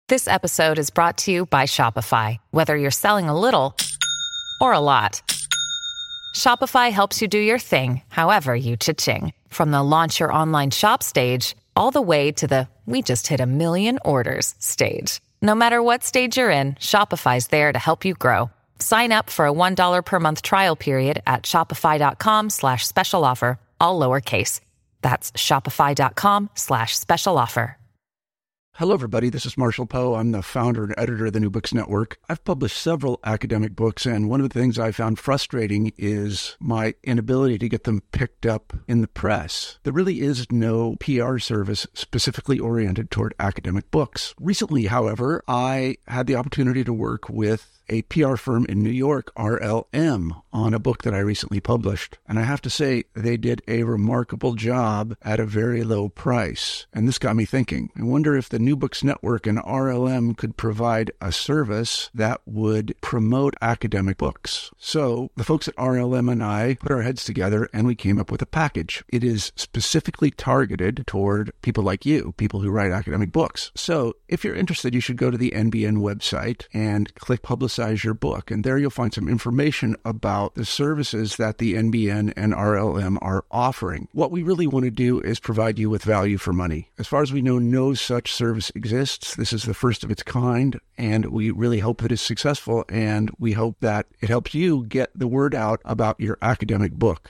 This episode is brought to you by Shopify. Whether you're selling a little or a lot, Shopify helps you do your thing, however you cha-ching. From the launch your online shop stage, all the way to the we just hit 1 million orders stage. No matter what stage you're in, Shopify's there to help you grow. Sign up for a $1 per month trial period at shopify.com/special offer, all lowercase. That's shopify.com/special offer. Hello, everybody. This is Marshall Poe. I'm the founder and editor of the New Books Network. I've published several academic books, and one of the things I found frustrating is my inability to get them picked up in the press. There really is no PR service specifically oriented toward academic books. Recently, however, I had the opportunity to work with a PR firm in New York, RLM, on a book that I recently published. And I have to say, they did a remarkable job at a very low price. And this got me thinking. I wonder if the New Books Network and RLM could provide a service that would promote academic books. So the folks at RLM and I put our heads together and we came up with a package. It is specifically targeted toward people like you, people who write academic books. So if you're interested, you should go to the NBN website and click Publicize Your Book. And there you'll find some information about the services that the NBN and RLM are offering. What we really want to do is provide you with value for money. As far as we know, no such service exists. This is the first of its kind, and we really hope that it's successful, and we hope that it helps you get the word out about your academic book.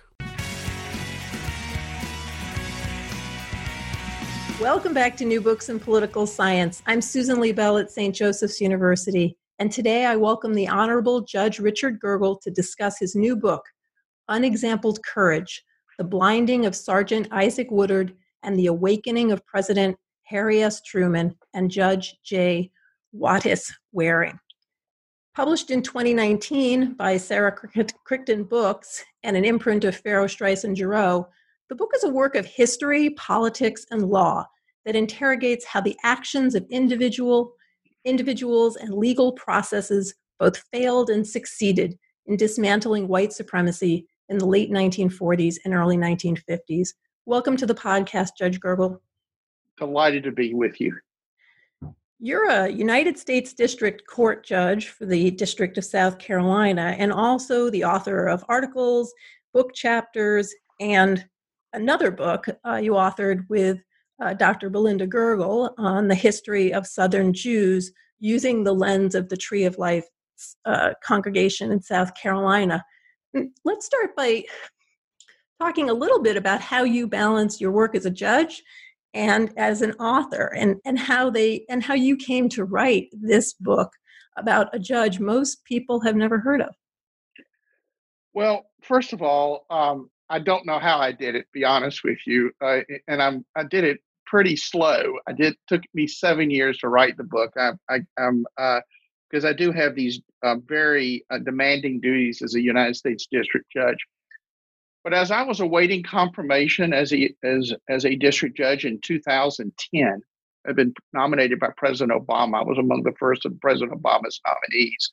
Welcome back to New Books in Political Science. I'm Susan Liebell at St. Joseph's University, and today I welcome the Honorable Judge Richard Gergel to discuss his new book, Unexampled Courage, The Blinding of Sergeant Isaac Woodard and the Awakening of President Harry S. Truman and Judge J. Wattis Waring. Published in 2019 by Sarah Crichton Books and an imprint of Farrow, Streiss, and Giroux, the book is a work of history, politics, and law that interrogates how the actions of individuals and legal processes both failed and succeeded in dismantling white supremacy in the late 1940s and early 1950s. Welcome to the podcast, Judge Gergel. Delighted to be with you. You're a United States District Court judge for the District of South Carolina and also the author of articles, book chapters, and another book you authored with Dr. Belinda Gergel on the history of Southern Jews using the lens of the Tree of Life congregation in South Carolina. Let's start by talking a little bit about how you balance your work as a judge and as an author, and how you came to write this book about a judge most people have never heard of. Well, first of all, I don't know how I did it, to be honest with you, and I did it pretty slow. Took me 7 years to write the book. Because I do have these very demanding duties as a United States District Judge. But as I was awaiting confirmation as a district judge in 2010, I've been nominated by President Obama. I was among the first of President Obama's nominees.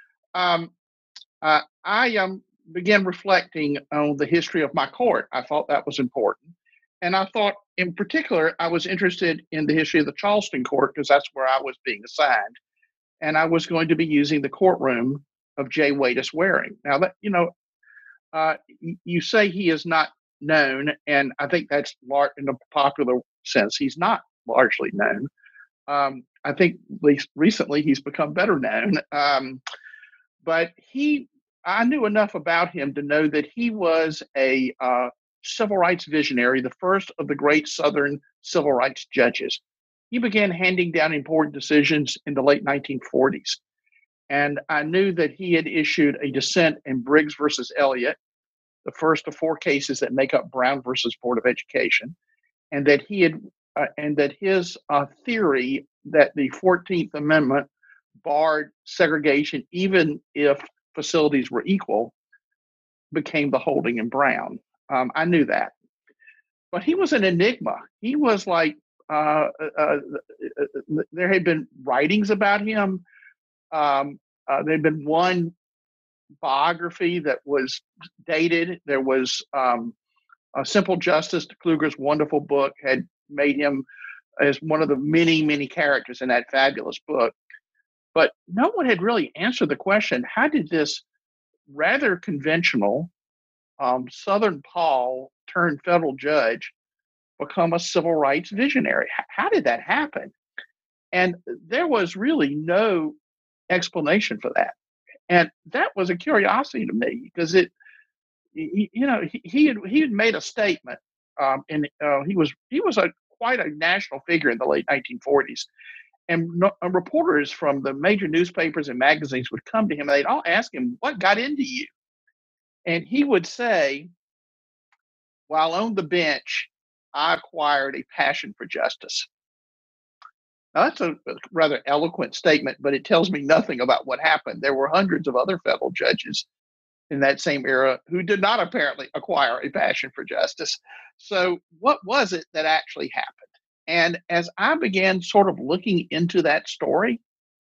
I began reflecting on the history of my court. I thought that was important. And I thought, in particular, I was interested in the history of the Charleston court because that's where I was being assigned. And I was going to be using the courtroom of J. Wattis Waring. Now, that you say he is not known, and I think that's in a popular sense. He's not largely known. I think at least recently he's become better known. But I knew enough about him to know that he was a civil rights visionary, the first of the great Southern civil rights judges. He began handing down important decisions in the late 1940s. And I knew that he had issued a dissent in Briggs versus Elliott, the first of 4 cases that make up Brown versus Board of Education, and that his theory that the 14th Amendment barred segregation even if facilities were equal became the holding in Brown. I knew that. But he was an enigma. He was like, there had been writings about him. There had been one biography that was dated. There was Simple Justice, Kluger's wonderful book, had made him as one of the many, many characters in that fabulous book. But no one had really answered the question, how did this rather conventional Southern Paul turned federal judge become a civil rights visionary? How did that happen? And there was really no explanation for that. And that was a curiosity to me because he had made a statement, and he was quite a national figure in the late 1940s. And reporters from the major newspapers and magazines would come to him and they'd all ask him, "What got into you?" And he would say, "While on the bench, I acquired a passion for justice." Now, that's a rather eloquent statement, but it tells me nothing about what happened. There were hundreds of other federal judges in that same era who did not apparently acquire a passion for justice. So what was it that actually happened? And as I began sort of looking into that story,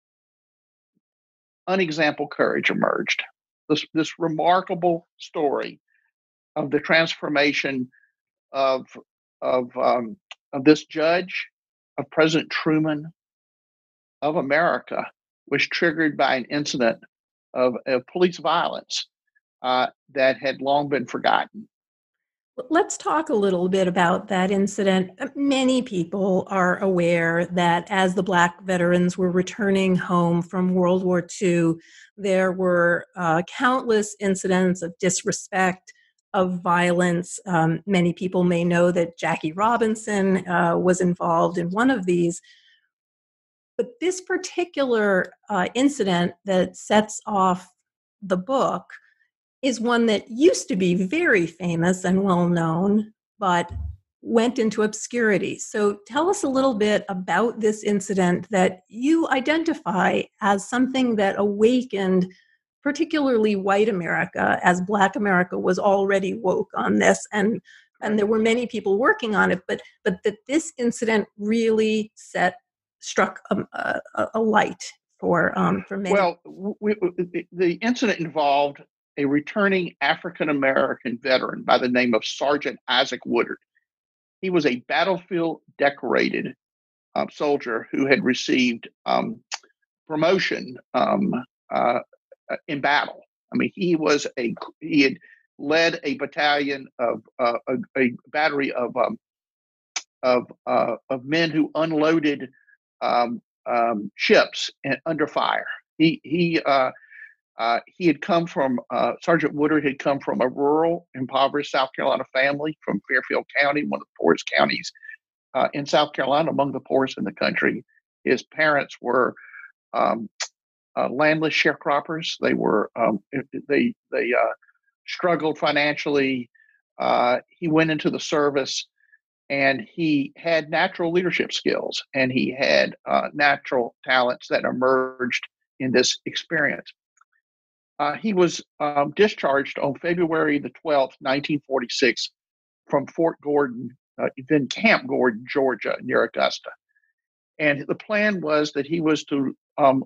unexampled courage emerged. This remarkable story of the transformation of this judge, of President Truman, of America, was triggered by an incident of police violence that had long been forgotten. Let's talk a little bit about that incident. Many people are aware that as the Black veterans were returning home from World War II, there were countless incidents of disrespect, of violence. Many people may know that Jackie Robinson was involved in one of these. But this particular incident that sets off the book is one that used to be very famous and well known, but went into obscurity. So tell us a little bit about this incident that you identify as something that awakened particularly white America, as Black America was already woke on this, and there were many people working on it, but that this incident really struck a light for many. Well, the incident involved a returning African-American veteran by the name of Sergeant Isaac Woodard. He was a battlefield decorated soldier who had received promotion in battle. I mean, he had led a battalion of a battery of men who unloaded ships under fire. He had come from Sergeant Woodard had come from a rural, impoverished South Carolina family from Fairfield County, one of the poorest counties in South Carolina, among the poorest in the country. His parents were landless sharecroppers. They were they struggled financially. He went into the service, and he had natural leadership skills, and he had natural talents that emerged in this experience. He was discharged on February the 12th, 1946, from Fort Gordon, then Camp Gordon, Georgia, near Augusta. And the plan was that he was to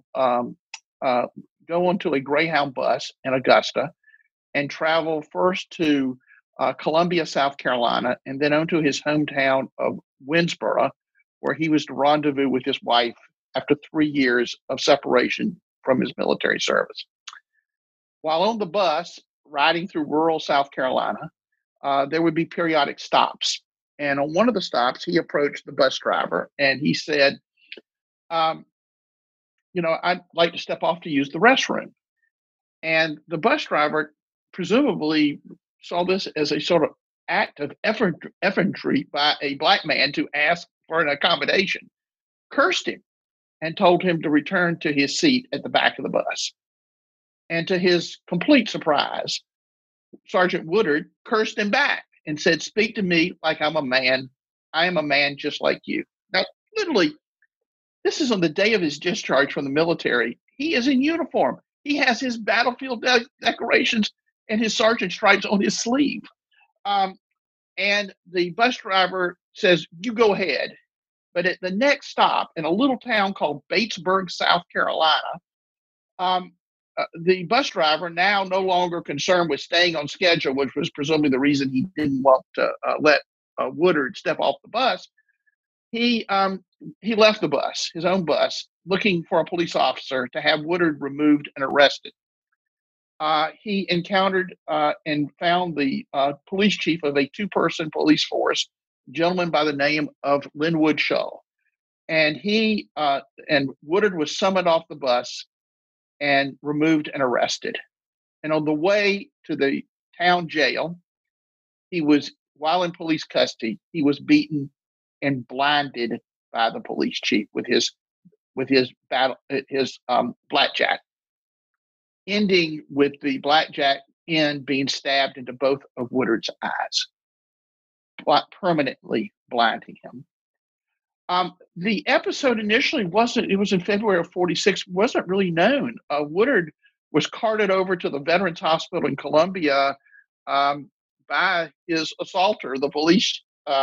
go onto a Greyhound bus in Augusta and travel first to Columbia, South Carolina, and then onto his hometown of Winnsboro, where he was to rendezvous with his wife after 3 years of separation from his military service. While on the bus, riding through rural South Carolina, there would be periodic stops. And on one of the stops, he approached the bus driver and he said, I'd like to step off to use the restroom. And the bus driver presumably saw this as a sort of act of effrontery by a Black man to ask for an accommodation, cursed him, and told him to return to his seat at the back of the bus. And to his complete surprise, Sergeant Woodard cursed him back and said, "Speak to me like I'm a man. I am a man just like you." Now, literally, this is on the day of his discharge from the military. He is in uniform. He has his battlefield decorations and his sergeant stripes on his sleeve. And the bus driver says, "You go ahead." But at the next stop, in a little town called Batesburg, South Carolina, the bus driver, now no longer concerned with staying on schedule, which was presumably the reason he didn't want to let Woodard step off the bus, he left the bus, his own bus, looking for a police officer to have Woodard removed and arrested. He encountered and found the police chief of a two-person police force, a gentleman by the name of Linwood Shull. And he and Woodard was summoned off the bus and removed and arrested. And on the way to the town jail, while in police custody, he was beaten and blinded by the police chief with his blackjack, ending with the blackjack end being stabbed into both of Woodard's eyes, permanently blinding him. The episode initially it was in February of 46, wasn't really known. Woodard was carted over to the Veterans Hospital in Columbia by his assaulter, the police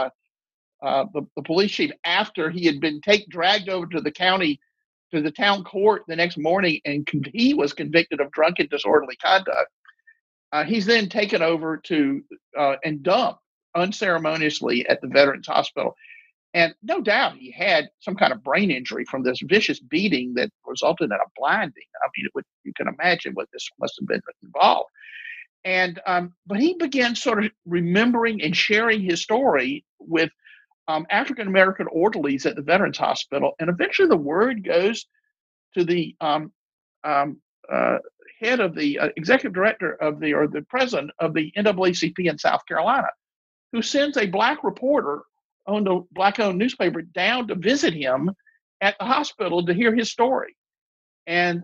chief, after he had been dragged over to the town court the next morning, and he was convicted of drunken disorderly conduct. He's then taken over and dumped unceremoniously at the Veterans Hospital. And no doubt he had some kind of brain injury from this vicious beating that resulted in a blinding. I mean, you can imagine what this must have been involved. And but he began sort of remembering and sharing his story with African American orderlies at the Veterans Hospital, and eventually the word goes to the head of the executive director or the president of the NAACP in South Carolina, who sends a black reporter on the black-owned newspaper down to visit him at the hospital to hear his story, and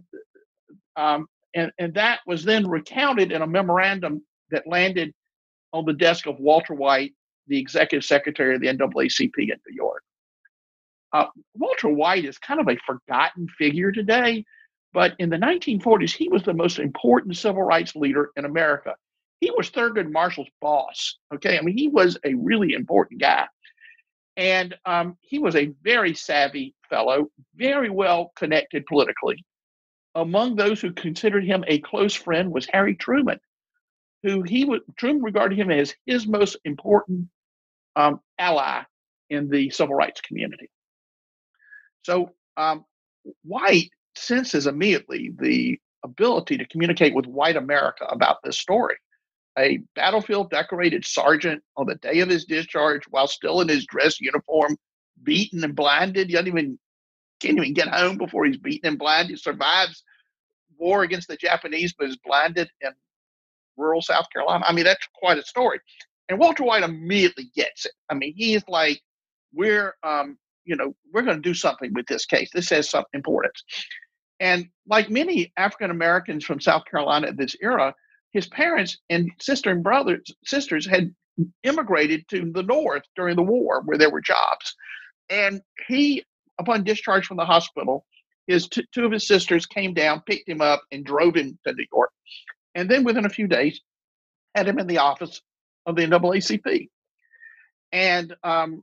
that was then recounted in a memorandum that landed on the desk of Walter White, the executive secretary of the NAACP in New York. Walter White is kind of a forgotten figure today, but in the 1940s, he was the most important civil rights leader in America. He was Thurgood Marshall's boss. Okay, I mean, he was a really important guy. And he was a very savvy fellow, very well connected politically. Among those who considered him a close friend was Harry Truman, Truman regarded him as his most important ally in the civil rights community. So White senses immediately the ability to communicate with white America about this story. A battlefield decorated sergeant on the day of his discharge, while still in his dress uniform, beaten and blinded. Can't even get home before he's beaten and blinded. He survives war against the Japanese, but is blinded in rural South Carolina. I mean, that's quite a story. And Walter White immediately gets it. I mean, he is like, we're going to do something with this case. This has some importance. And like many African Americans from South Carolina at this era, his parents and sisters had immigrated to the North during the war where there were jobs. And he, upon discharge from the hospital, two of his sisters came down, picked him up, and drove him to New York. And then within a few days, had him in the office of the NAACP. And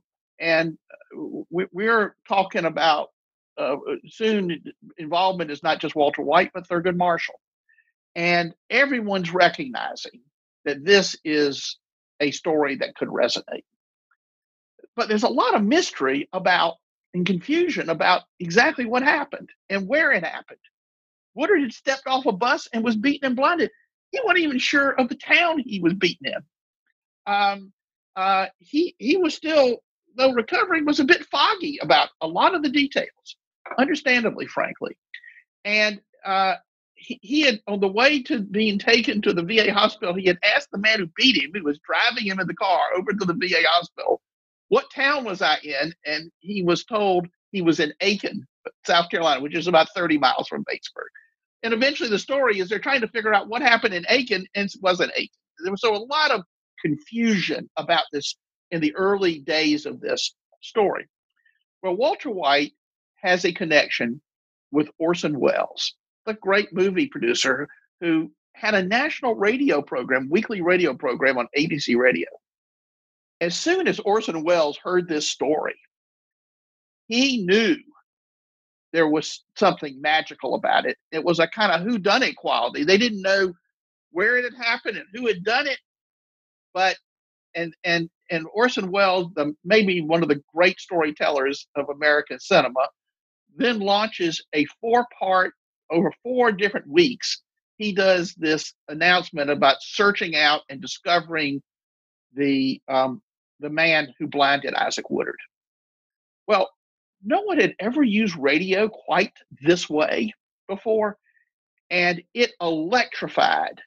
we're talking about soon involvement is not just Walter White, but Thurgood Marshall. And everyone's recognizing that this is a story that could resonate. But there's a lot of mystery and confusion about exactly what happened and where it happened. Woodard had stepped off a bus and was beaten and blinded. He wasn't even sure of the town he was beaten in. He was still, though recovering, was a bit foggy about a lot of the details, understandably, frankly. And he had, on the way to being taken to the VA hospital, he had asked the man who beat him, who was driving him in the car over to the VA hospital, what town was I in? And he was told he was in Aiken, South Carolina, which is about 30 miles from Batesburg. And eventually the story is they're trying to figure out what happened in Aiken, and it wasn't Aiken. There was so a lot of confusion about this in the early days of this story. Well, Walter White has a connection with Orson Welles, the great movie producer who had a national radio program, weekly radio program on ABC Radio. As soon as Orson Welles heard this story, he knew there was something magical about it. It was a kind of whodunit quality. They didn't know where it had happened and who had done it, but and Orson Welles, maybe one of the great storytellers of American cinema, then launches a 4-part, over 4 different weeks. He does this announcement about searching out and discovering the man who blinded Isaac Woodard. Well, no one had ever used radio quite this way before, and it electrified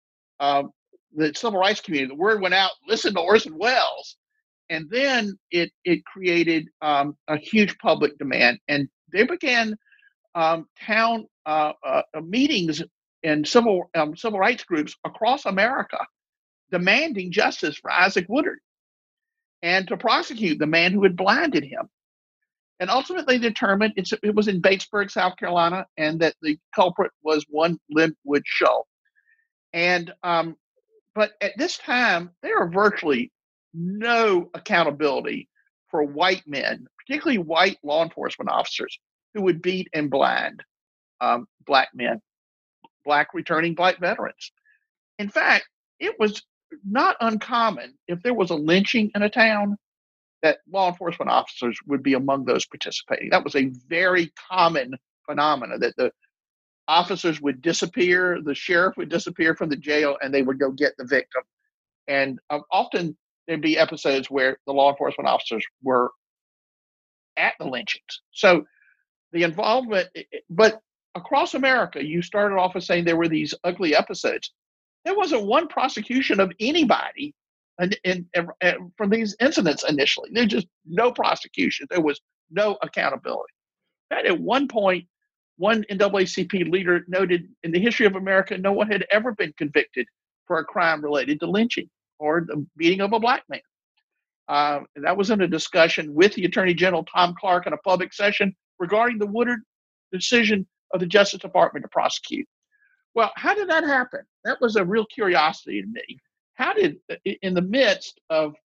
the civil rights community. The word went out, listen to Orson Welles. And then it created a huge public demand. And they began town meetings and civil rights groups across America demanding justice for Isaac Woodard and to prosecute the man who had blinded him. And ultimately determined it was in Batesburg, South Carolina, and that the culprit was one Linwood Shull. And but at this time, there are virtually no accountability for white men, particularly white law enforcement officers, who would beat and blind black men, returning black veterans. In fact, it was not uncommon if there was a lynching in a town that law enforcement officers would be among those participating. That was a very common phenomenon, that the officers would disappear, the sheriff would disappear from the jail, and they would go get the victim. And often there'd be episodes where the law enforcement officers were at the lynchings. So the involvement, but across America, you started off with saying there were these ugly episodes. There wasn't one prosecution of anybody from these incidents initially. There's just no prosecution. There was no accountability. And at one point, one NAACP leader noted, in the history of America, no one had ever been convicted for a crime related to lynching or the beating of a black man. That was in a discussion with the Attorney General Tom Clark in a public session regarding the Woodard decision of the Justice Department to prosecute. Well, how did that happen? That was a real curiosity to me. How did, in the midst of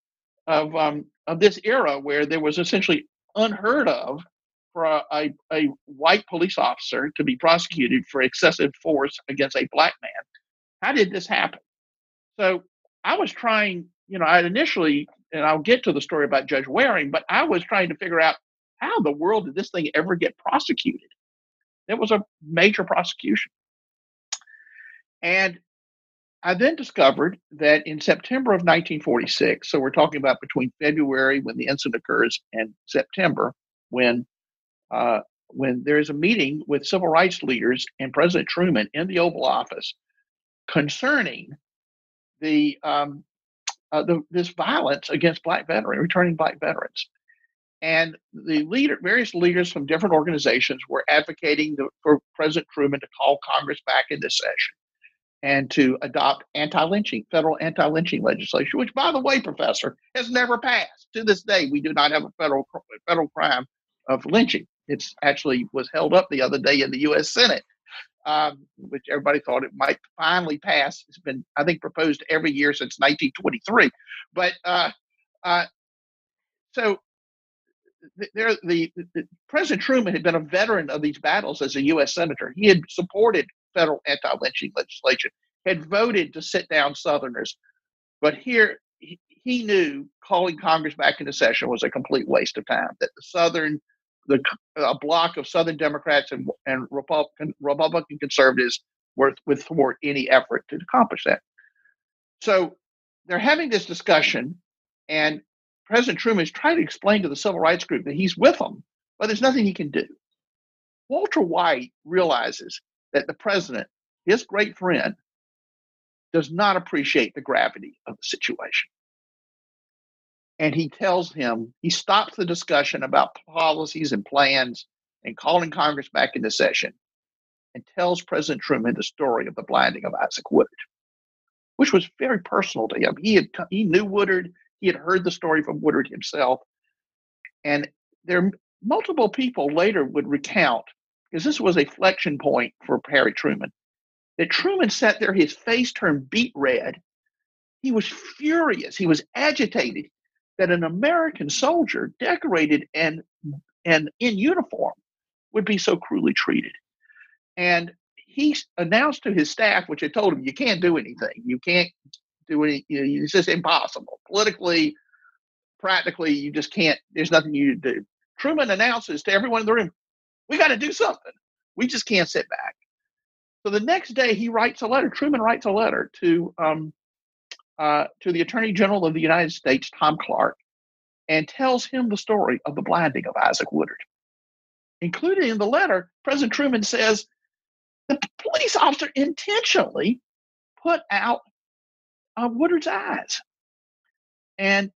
this era where there was essentially unheard of for a white police officer to be prosecuted for excessive force against a black man, how did this happen? So I was trying, I initially, and I'll get to the story about Judge Waring, but I was trying to figure out how in the world did this thing ever get prosecuted? It was a major prosecution. And I then discovered that in September of 1946, so we're talking about between February, when the incident occurs, and September, when there is a meeting with civil rights leaders and President Truman in the Oval Office concerning this violence against returning black veterans. And the various leaders from different organizations were advocating for President Truman to call Congress back into session and to adopt federal anti-lynching legislation, which, by the way, Professor, has never passed. To this day, we do not have a federal crime of lynching. It's actually was held up the other day in the U.S. Senate, which everybody thought it might finally pass. It's been, I think, proposed every year since 1923. But so the President Truman had been a veteran of these battles as a U.S. Senator. He had supported federal anti-lynching legislation, had voted to sit down Southerners. But here he knew calling Congress back into session was a complete waste of time, that a block of Southern Democrats and Republican conservatives would thwart any effort to accomplish that. So they're having this discussion, and President Truman is trying to explain to the civil rights group that he's with them, but there's nothing he can do. Walter White realizes that the president, his great friend, does not appreciate the gravity of the situation. And he tells him, he stops the discussion about policies and plans and calling Congress back into session, and tells President Truman the story of the blinding of Isaac Woodard, which was very personal to him. He knew Woodard. He had heard the story from Woodard himself. And there multiple people later would recount, because this was a flexion point for Harry Truman, that Truman sat there, his face turned beet red. He was furious. He was agitated that an American soldier, decorated and in uniform, would be so cruelly treated. And he announced to his staff, which had told him, you can't do anything. You can't do any. It's just impossible politically, practically. You just can't. There's nothing you do. Truman announces to everyone in the room, "We got to do something. We just can't sit back." So the next day, he writes a letter. Truman writes a letter to the Attorney General of the United States, Tom Clark, and tells him the story of the blinding of Isaac Woodard. Included in the letter, President Truman says the police officer intentionally put out Woodard's eyes, and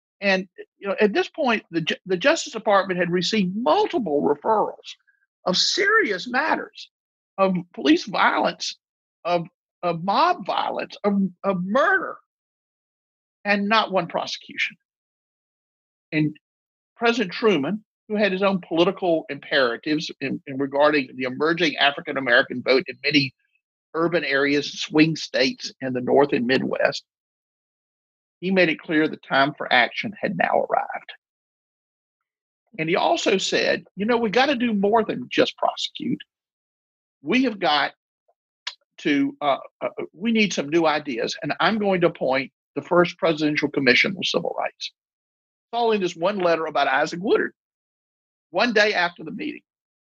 at this point, the Justice Department had received multiple referrals of serious matters of police violence, of mob violence, of murder, and not one prosecution. And President Truman, who had his own political imperatives in regarding the emerging African American vote in many urban areas, swing states in the North and Midwest, he made it clear the time for action had now arrived. And he also said, we got to do more than just prosecute. We have got to, we need some new ideas. And I'm going to appoint the first Presidential Commission on Civil Rights. Following this one letter about Isaac Woodard, one day after the meeting.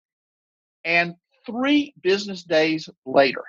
And 3 business days later,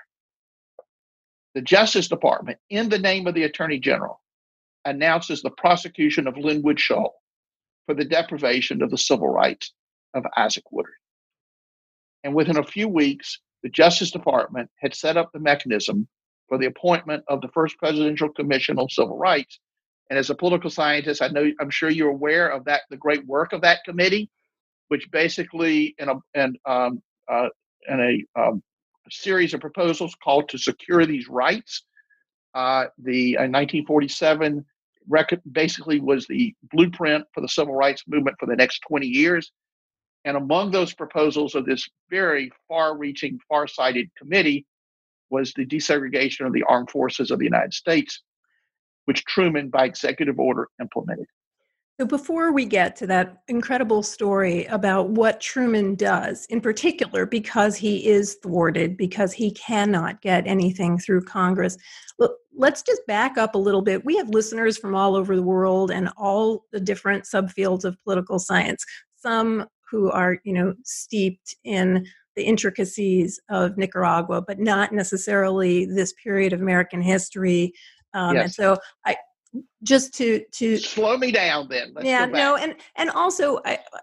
the Justice Department, in the name of the Attorney General, announces the prosecution of Linwood Shull for the deprivation of the civil rights of Isaac Woodard. And within a few weeks, the Justice Department had set up the mechanism for the appointment of the first Presidential Commission on Civil Rights. And as a political scientist, I'm sure you're aware of that, the great work of that committee, which basically in a series of proposals called to secure these rights. The 1947 record basically was the blueprint for the civil rights movement for the next 20 years. And among those proposals of this very far-reaching, far-sighted committee was the desegregation of the armed forces of the United States, which Truman, by executive order, implemented. So before we get to that incredible story about what Truman does, in particular, because he is thwarted, because he cannot get anything through Congress, let's just back up a little bit. We have listeners from all over the world and all the different subfields of political science, some who are, steeped in the intricacies of Nicaragua, but not necessarily this period of American history. Yes. And so just to slow me down then. Let's go back. No, and also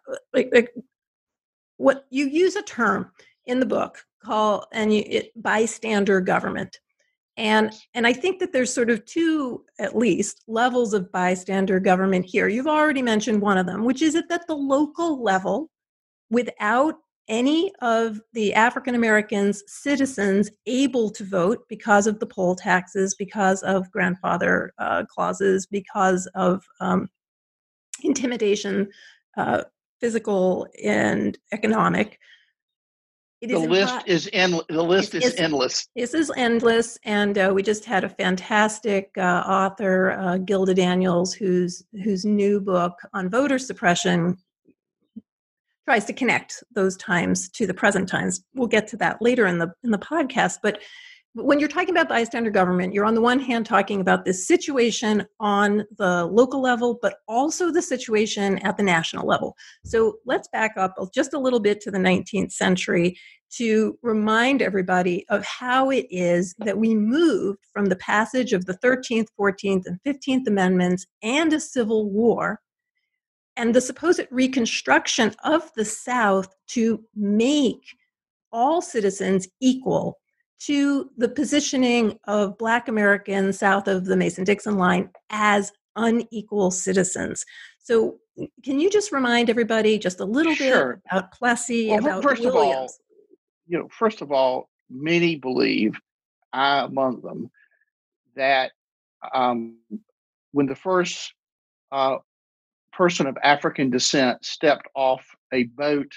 what you use a term in the book called bystander government, and I think that there's sort of 2 at least levels of bystander government here. You've already mentioned one of them, which is at the local level, without any of the African Americans, citizens able to vote because of the poll taxes, because of grandfather clauses, because of intimidation, physical and economic. The list is endless. This is endless, and we just had a fantastic author, Gilda Daniels, whose new book on voter suppression tries to connect those times to the present times. We'll get to that later in the podcast. But when you're talking about bystander government, you're on the one hand talking about this situation on the local level, but also the situation at the national level. So let's back up just a little bit to the 19th century to remind everybody of how it is that we moved from the passage of the 13th, 14th, and 15th Amendments and a civil war and the supposed reconstruction of the South to make all citizens equal to the positioning of Black Americans south of the Mason-Dixon line as unequal citizens. So can you just remind everybody just a little bit about Plessy, about Williams? First of all, many believe, I among them, that when the first person of African descent stepped off a boat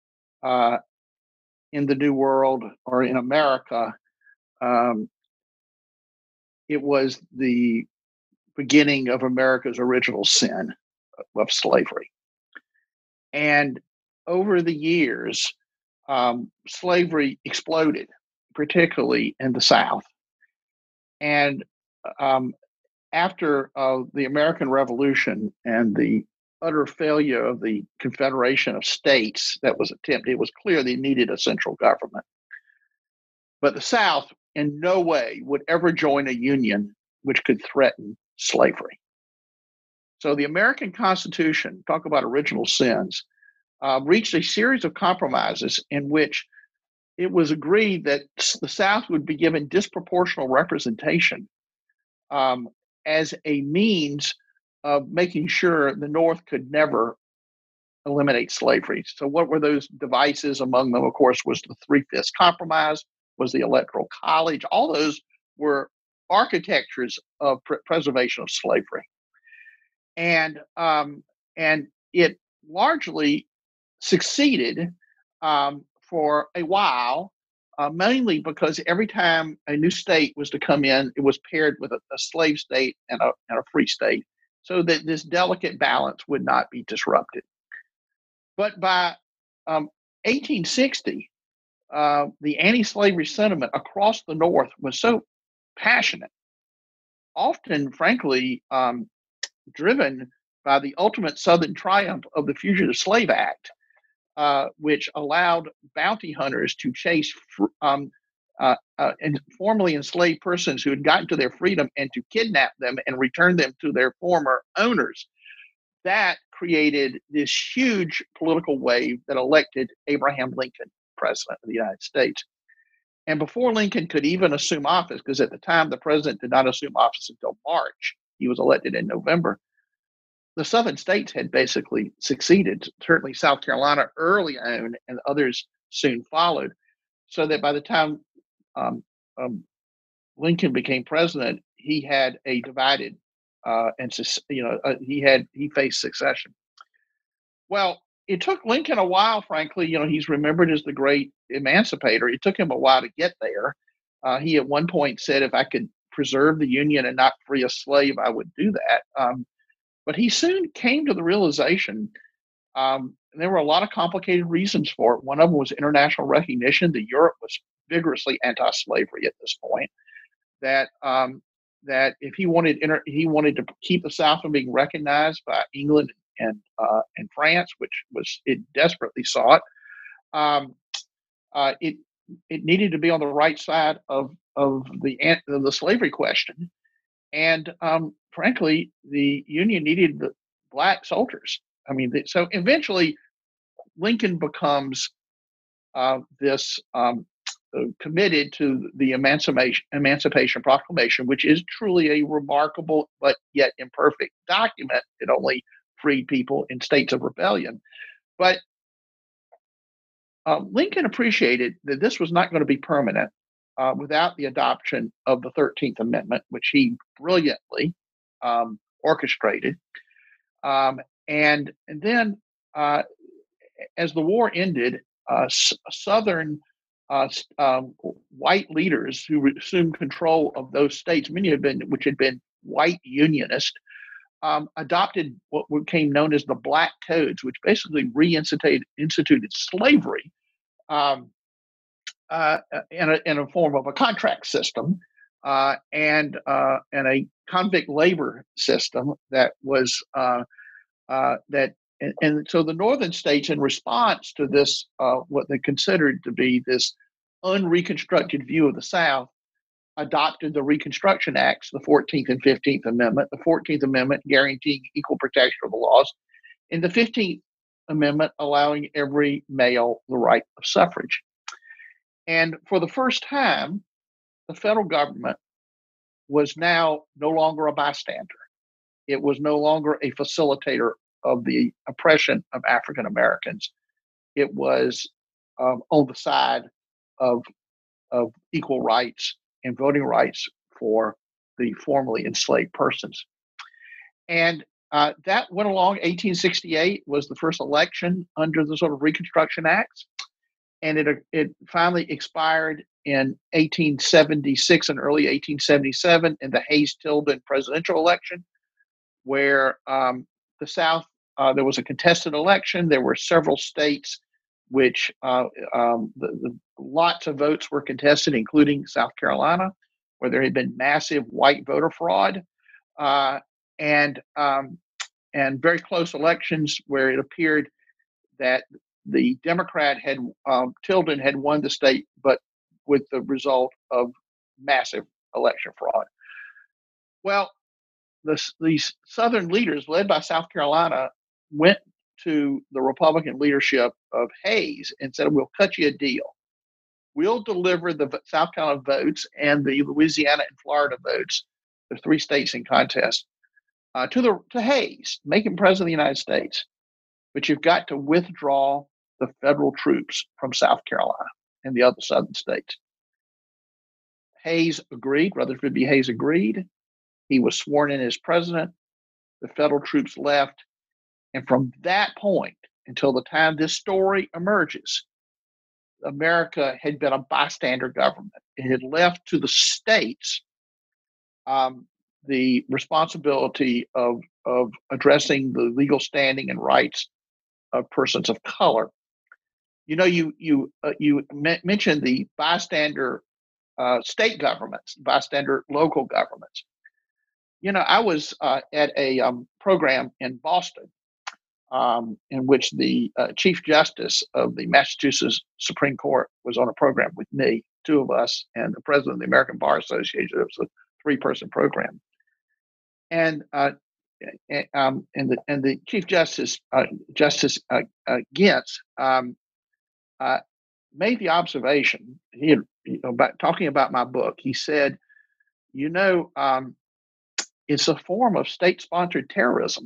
in the New World or in America, it was the beginning of America's original sin of slavery. And over the years, slavery exploded, particularly in the South. And after the American Revolution and the utter failure of the Confederation of States that was attempted, it was clear they needed a central government. But the South in no way would ever join a union which could threaten slavery. So the American Constitution, talk about original sins, reached a series of compromises in which it was agreed that the South would be given disproportional representation as a means of making sure the North could never eliminate slavery. So what were those devices? Among them, of course, was the Three-Fifths Compromise, was the Electoral College. All those were architectures of preservation of slavery. And it largely succeeded for a while, mainly because every time a new state was to come in, it was paired with a slave state and a free state, so that this delicate balance would not be disrupted. But by 1860, the anti-slavery sentiment across the North was so passionate, often, frankly, driven by the ultimate Southern triumph of the Fugitive Slave Act, which allowed bounty hunters to chase and formerly enslaved persons who had gotten to their freedom and to kidnap them and return them to their former owners. That created this huge political wave that elected Abraham Lincoln president of the United States. And before Lincoln could even assume office, because at the time the president did not assume office until March, he was elected in November, the southern states had basically succeeded. Certainly South Carolina early on, and others soon followed, so that by the time Lincoln became president, he had a divided he faced succession. Well, it took Lincoln a while, frankly. He's remembered as the great emancipator. It took him a while to get there. He at one point said, if I could preserve the Union and not free a slave, I would do that. But he soon came to the realization, and there were a lot of complicated reasons for it. One of them was international recognition that Europe was vigorously anti-slavery at this point. That if he wanted to keep the South from being recognized by England and France, which it desperately sought, it needed to be on the right side of the slavery question, and frankly, the Union needed the black soldiers. So eventually, Lincoln becomes this committed to the Emancipation Proclamation, which is truly a remarkable but yet imperfect document. It only freed people in states of rebellion. But Lincoln appreciated that this was not going to be permanent without the adoption of the 13th Amendment, which he brilliantly orchestrated. And then as the war ended, Southern white leaders who assumed control of those states, many which had been white Unionist, adopted what became known as the Black Codes, which basically instituted slavery in a form of a contract system and a convict labor system that was And so the northern states, in response to this, what they considered to be this unreconstructed view of the South, adopted the Reconstruction Acts, the 14th and 15th Amendment, the 14th Amendment guaranteeing equal protection of the laws, and the 15th Amendment allowing every male the right of suffrage. And for the first time, the federal government was now no longer a bystander. It was no longer a facilitator of the oppression of African Americans. It was on the side of equal rights and voting rights for the formerly enslaved persons. And that went along. 1868 was the first election under the sort of Reconstruction Acts. And it finally expired in 1876 and early 1877 in the Hayes-Tilden presidential election, where the South, there was a contested election. There were several states which lots of votes were contested, including South Carolina, where there had been massive white voter fraud. and very close elections where it appeared that the Democrat Tilden had won the state, but with the result of massive election fraud. Well, these Southern leaders, led by South Carolina, went to the Republican leadership of Hayes and said, "We'll cut you a deal. We'll deliver the South Carolina votes and the Louisiana and Florida votes, the 3 states in contest, to Hayes, make him president of the United States. But you've got to withdraw the federal troops from South Carolina and the other southern states." Hayes agreed. Rutherford B. Hayes agreed. He was sworn in as president. The federal troops left. And from that point until the time this story emerges, America had been a bystander government. It had left to the states the responsibility of addressing the legal standing and rights of persons of color. You mentioned the bystander state governments, bystander local governments. I was at a program in Boston in which the Chief Justice of the Massachusetts Supreme Court was on a program with me, 2 of us, and the president of the American Bar Association. It was a 3-person program, and the Chief Justice, Justice Gintz, made the observation. He had, about talking about my book. He said, it's a form of state-sponsored terrorism,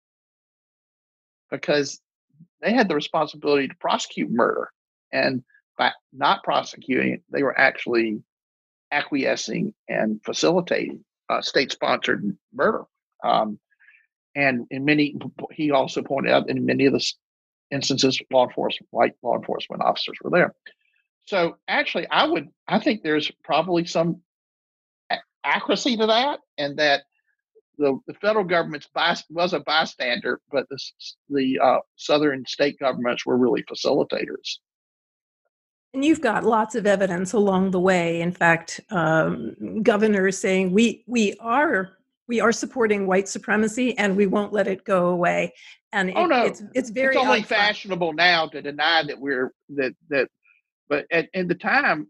because they had the responsibility to prosecute murder, and by not prosecuting it, they were actually acquiescing and facilitating state-sponsored murder. And he also pointed out that in many of the instances, white law enforcement officers were there. So actually, I think there's probably some accuracy to that, and that the federal government was a bystander, but the southern state governments were really facilitators. And you've got lots of evidence along the way. In fact, governors saying we are supporting white supremacy and we won't let it go away. And it's very only fashionable now to deny that we're that. But at the time,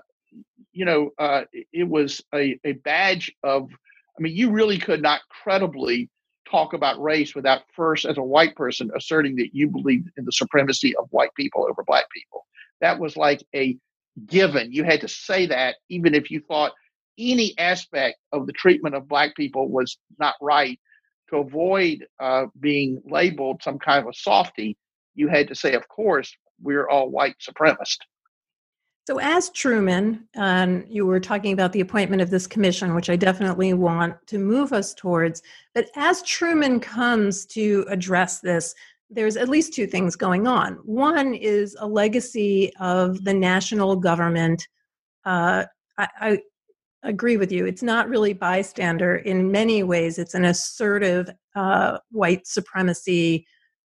it was a badge of. I mean, you really could not credibly talk about race without first, as a white person, asserting that you believed in the supremacy of white people over black people. That was like a given. You had to say that, even if you thought any aspect of the treatment of black people was not right. To avoid being labeled some kind of a softie, you had to say, of course, we're all white supremacists. So as Truman, and you were talking about the appointment of this commission, which I definitely want to move us towards, but as Truman comes to address this, there's at least 2 things going on. One is a legacy of the national government. I agree with you. It's not really bystander. In many ways, it's an assertive white supremacy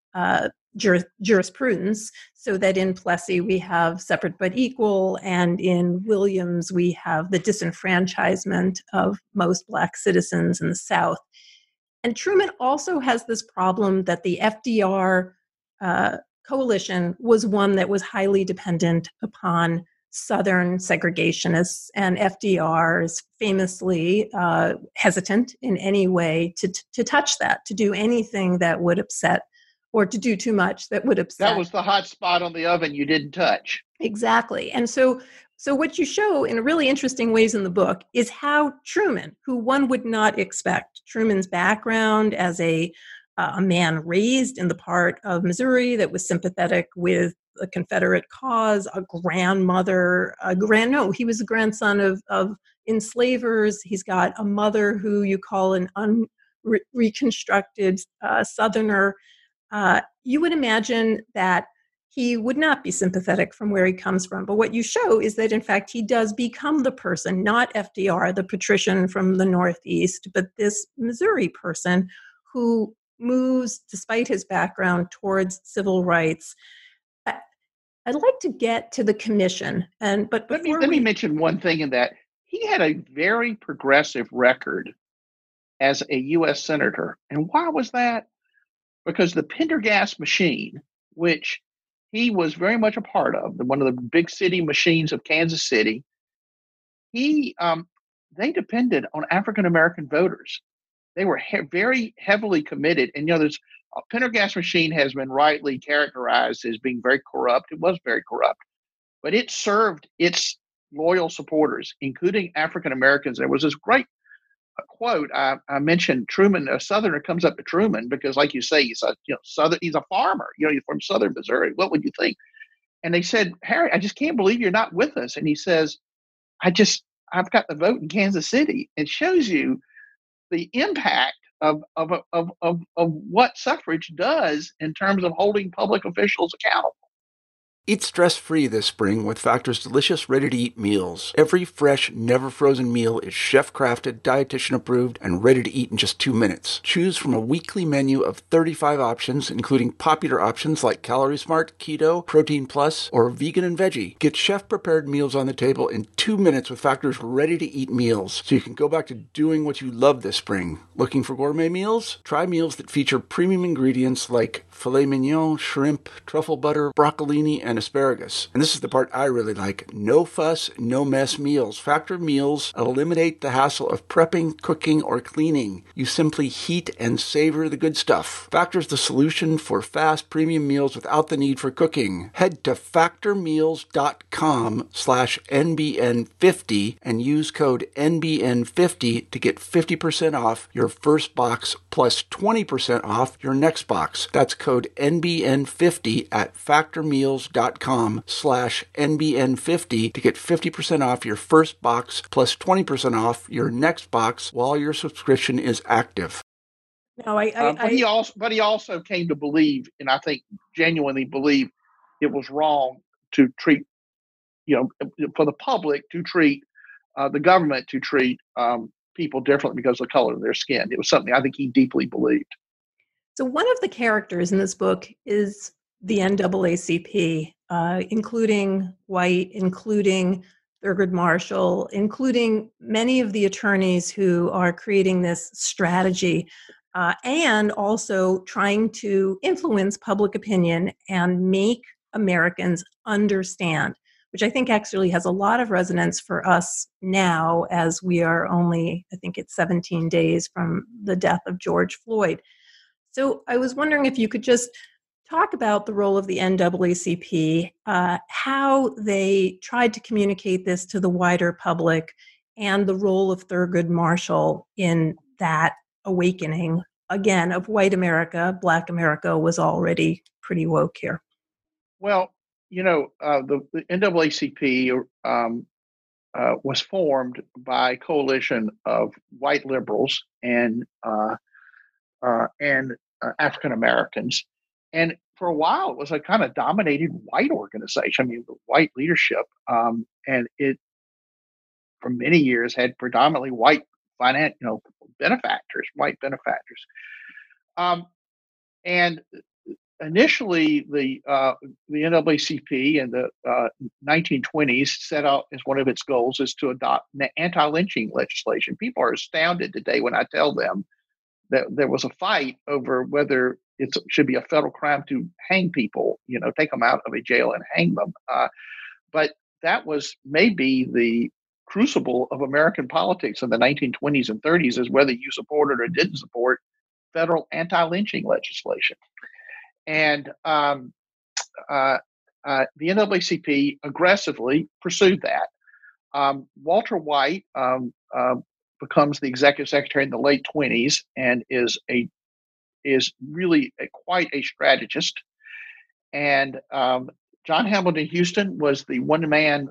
jurisprudence, so that in Plessy we have separate but equal, and in Williams we have the disenfranchisement of most Black citizens in the South. And Truman also has this problem that the FDR coalition was one that was highly dependent upon Southern segregationists, and FDR is famously hesitant in any way to touch that, to do anything that would upset, or to do too much that would upset. That was the hot spot on the oven you didn't touch. Exactly. And so what you show in really interesting ways in the book is how Truman, who one would not expect, Truman's background as a man raised in the part of Missouri that was sympathetic with the Confederate cause, a grandmother, he was a grandson of enslavers. He's got a mother who you call an unreconstructed Southerner. You would imagine that he would not be sympathetic from where he comes from. But what you show is that, in fact, he does become the person, not FDR, the patrician from the Northeast, but this Missouri person who moves, despite his background, towards civil rights. I'd like to get to the commission. But let me mention one thing in that. He had a very progressive record as a U.S. senator. And why was that? Because the Pendergast machine, which he was very much a part of, one of the big city machines of Kansas City, they depended on African American voters. They were very heavily committed. And, there's a Pendergast machine has been rightly characterized as being very corrupt. It was very corrupt, but it served its loyal supporters, including African Americans. There was this great quote. I mentioned Truman. A Southerner comes up to Truman because, like you say, he's a farmer. He's from Southern Missouri. What would you think? And they said, Harry, I just can't believe you're not with us. And he says, I've got the vote in Kansas City. It shows you the impact of what suffrage does in terms of holding public officials accountable. Eat stress-free this spring with Factor's delicious, ready-to-eat meals. Every fresh, never-frozen meal is chef-crafted, dietitian-approved, and ready to eat in just 2 minutes. Choose from a weekly menu of 35 options, including popular options like Calorie Smart, Keto, Protein Plus, or Vegan and Veggie. Get chef-prepared meals on the table in 2 minutes with Factor's ready-to-eat meals, so you can go back to doing what you love this spring. Looking for gourmet meals? Try meals that feature premium ingredients like filet mignon, shrimp, truffle butter, broccolini, and asparagus. And this is the part I really like. No fuss, no mess meals. Factor meals eliminate the hassle of prepping, cooking, or cleaning. You simply heat and savor the good stuff. Factor's the solution for fast premium meals without the need for cooking. Head to factormeals.com/NBN50 and use code NBN50 to get 50% off your first box plus 20% off your next box. That's code NBN50 at factormeals.com/NBN50 to get 50% off your first box plus 20% off your next box while your subscription is active. No, but he also came to believe, and I think genuinely believe, it was wrong to treat, for the public to treat the government to treat people differently because of the color of their skin. It was something I think he deeply believed. So one of the characters in this book is the NAACP, including White, including Thurgood Marshall, including many of the attorneys who are creating this strategy and also trying to influence public opinion and make Americans understand, which I think actually has a lot of resonance for us now as we are only, I think it's 17 days from the death of George Floyd. So I was wondering if you could just talk about the role of the NAACP, how they tried to communicate this to the wider public, and the role of Thurgood Marshall in that awakening, again, of white America. Black America was already pretty woke here. Well, the NAACP was formed by a coalition of white liberals and African Americans. And for a while, it was a kind of dominated white organization. I mean, the white leadership, and it, for many years, had predominantly white white benefactors. And initially, the NAACP in the 1920s set out as one of its goals is to adopt anti-lynching legislation. People are astounded today when I tell them that there was a fight over whether it should be a federal crime to hang people, take them out of a jail and hang them. But that was maybe the crucible of American politics in the 1920s and 30s, is whether you supported or didn't support federal anti-lynching legislation. And the NAACP aggressively pursued that. Walter White becomes the executive secretary in the late 20s and is really quite a strategist. And John Hamilton Houston was the one-man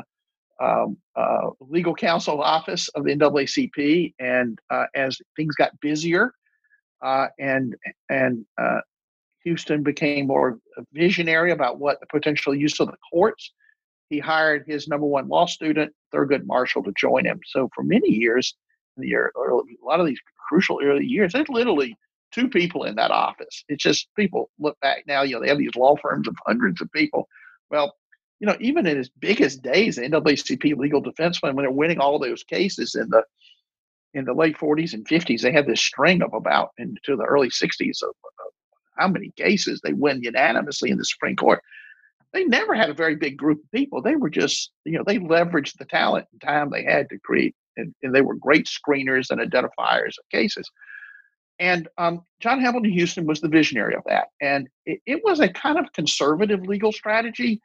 legal counsel office of the NAACP. And as things got busier, and Houston became more visionary about what the potential use of the courts, he hired his number one law student, Thurgood Marshall, to join him. So for many years, a lot of these crucial early years, there's literally two people in that office. It's just, people look back now, they have these law firms of hundreds of people. Well, even in its biggest days, the NAACP Legal Defense Fund, when they're winning all those cases in the in the late 40s and 50s, they had this string of about into the early 60s of how many cases they win unanimously in the Supreme Court. They never had a very big group of people. They were just, they leveraged the talent and time they had to create, and they were great screeners and identifiers of cases. And John Hamilton Houston was the visionary of that. And it was a kind of conservative legal strategy.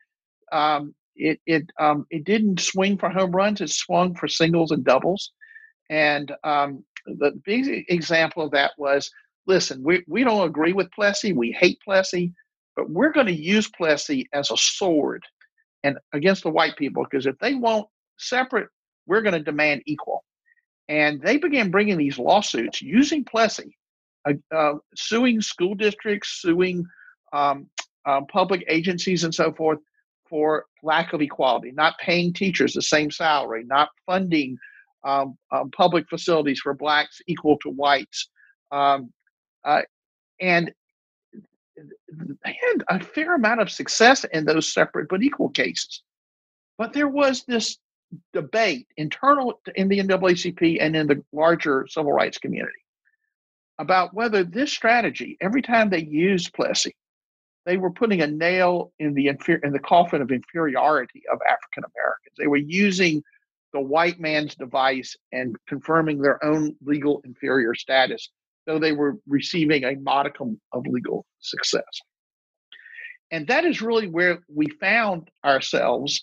It didn't swing for home runs. It swung for singles and doubles. And the big example of that was, listen, we don't agree with Plessy. We hate Plessy, but we're going to use Plessy as a sword and against the white people, because if they want separate, we're going to demand equal. And they began bringing these lawsuits using Plessy, suing school districts, suing public agencies and so forth for lack of equality, not paying teachers the same salary, not funding public facilities for blacks equal to whites. And they had a fair amount of success in those separate but equal cases. But there was this debate internal in the NAACP and in the larger civil rights community about whether this strategy, every time they used Plessy, they were putting a nail in the coffin of inferiority of African Americans. They were using the white man's device and confirming their own legal inferior status, though they were receiving a modicum of legal success. And that is really where we found ourselves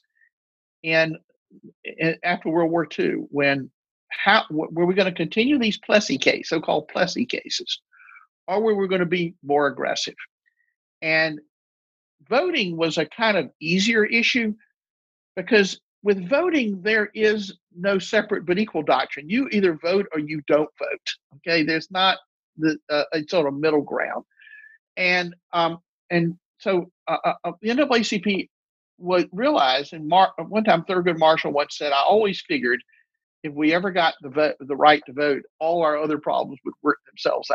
after World War II, when were we going to continue these Plessy cases, so-called Plessy cases, or were we going to be more aggressive? And voting was a kind of easier issue, because with voting, there is no separate but equal doctrine. You either vote or you don't vote. Okay, there's not a sort of middle ground. And so the NAACP realized, and one time Thurgood Marshall once said, "I always figured if we ever got the right to vote, all our other problems would work themselves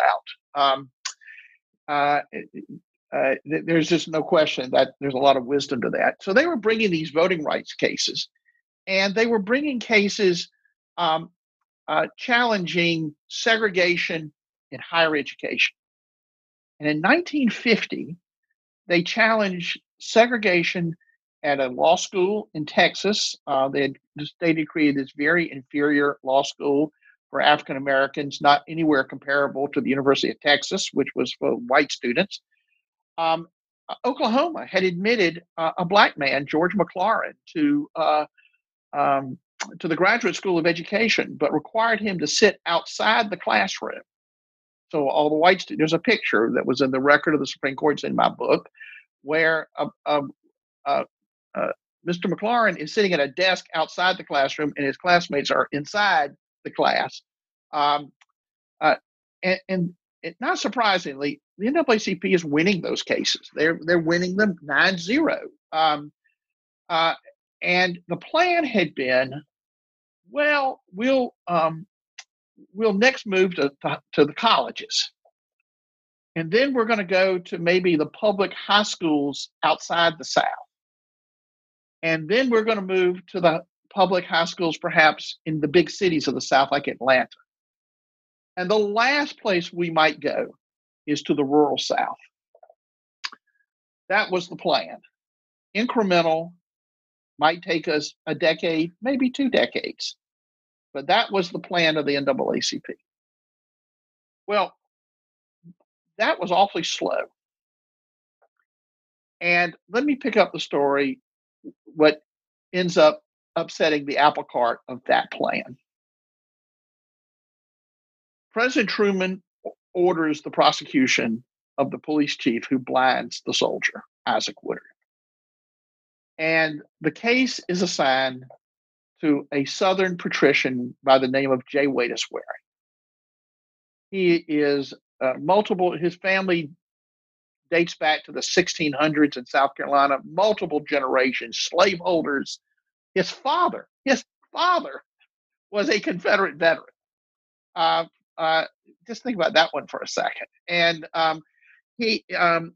out." There's just no question that there's a lot of wisdom to that. So they were bringing these voting rights cases, and they were bringing cases challenging segregation in higher education. And in 1950, they challenged segregation at a law school in Texas. The state had created this very inferior law school for African Americans, not anywhere comparable to the University of Texas, which was for white students. Oklahoma had admitted a black man, George McLaurin, to the Graduate School of Education, but required him to sit outside the classroom. So all the white students, there's a picture that was in the record of the Supreme Court, it's in my book, where Mr. McLaurin is sitting at a desk outside the classroom, and his classmates are inside the class. And not surprisingly, the NAACP is winning those cases. They're winning them 9-0. And the plan had been, well, we'll next move to the colleges. And then we're going to go to maybe the public high schools outside the South. And then we're going to move to the public high schools, perhaps in the big cities of the South, like Atlanta. And the last place we might go is to the rural South. That was the plan. Incremental, might take us a decade, maybe 2 decades. But that was the plan of the NAACP. Well, that was awfully slow. And let me pick up the story, what ends up upsetting the apple cart of that plan. President Truman orders the prosecution of the police chief who blinds the soldier, Isaac Woodard. And the case is assigned to a Southern patrician by the name of J. Watus Waring. He is his family dates back to the 1600s in South Carolina, multiple generations, slaveholders. His father was a Confederate veteran. Just think about that one for a second. And he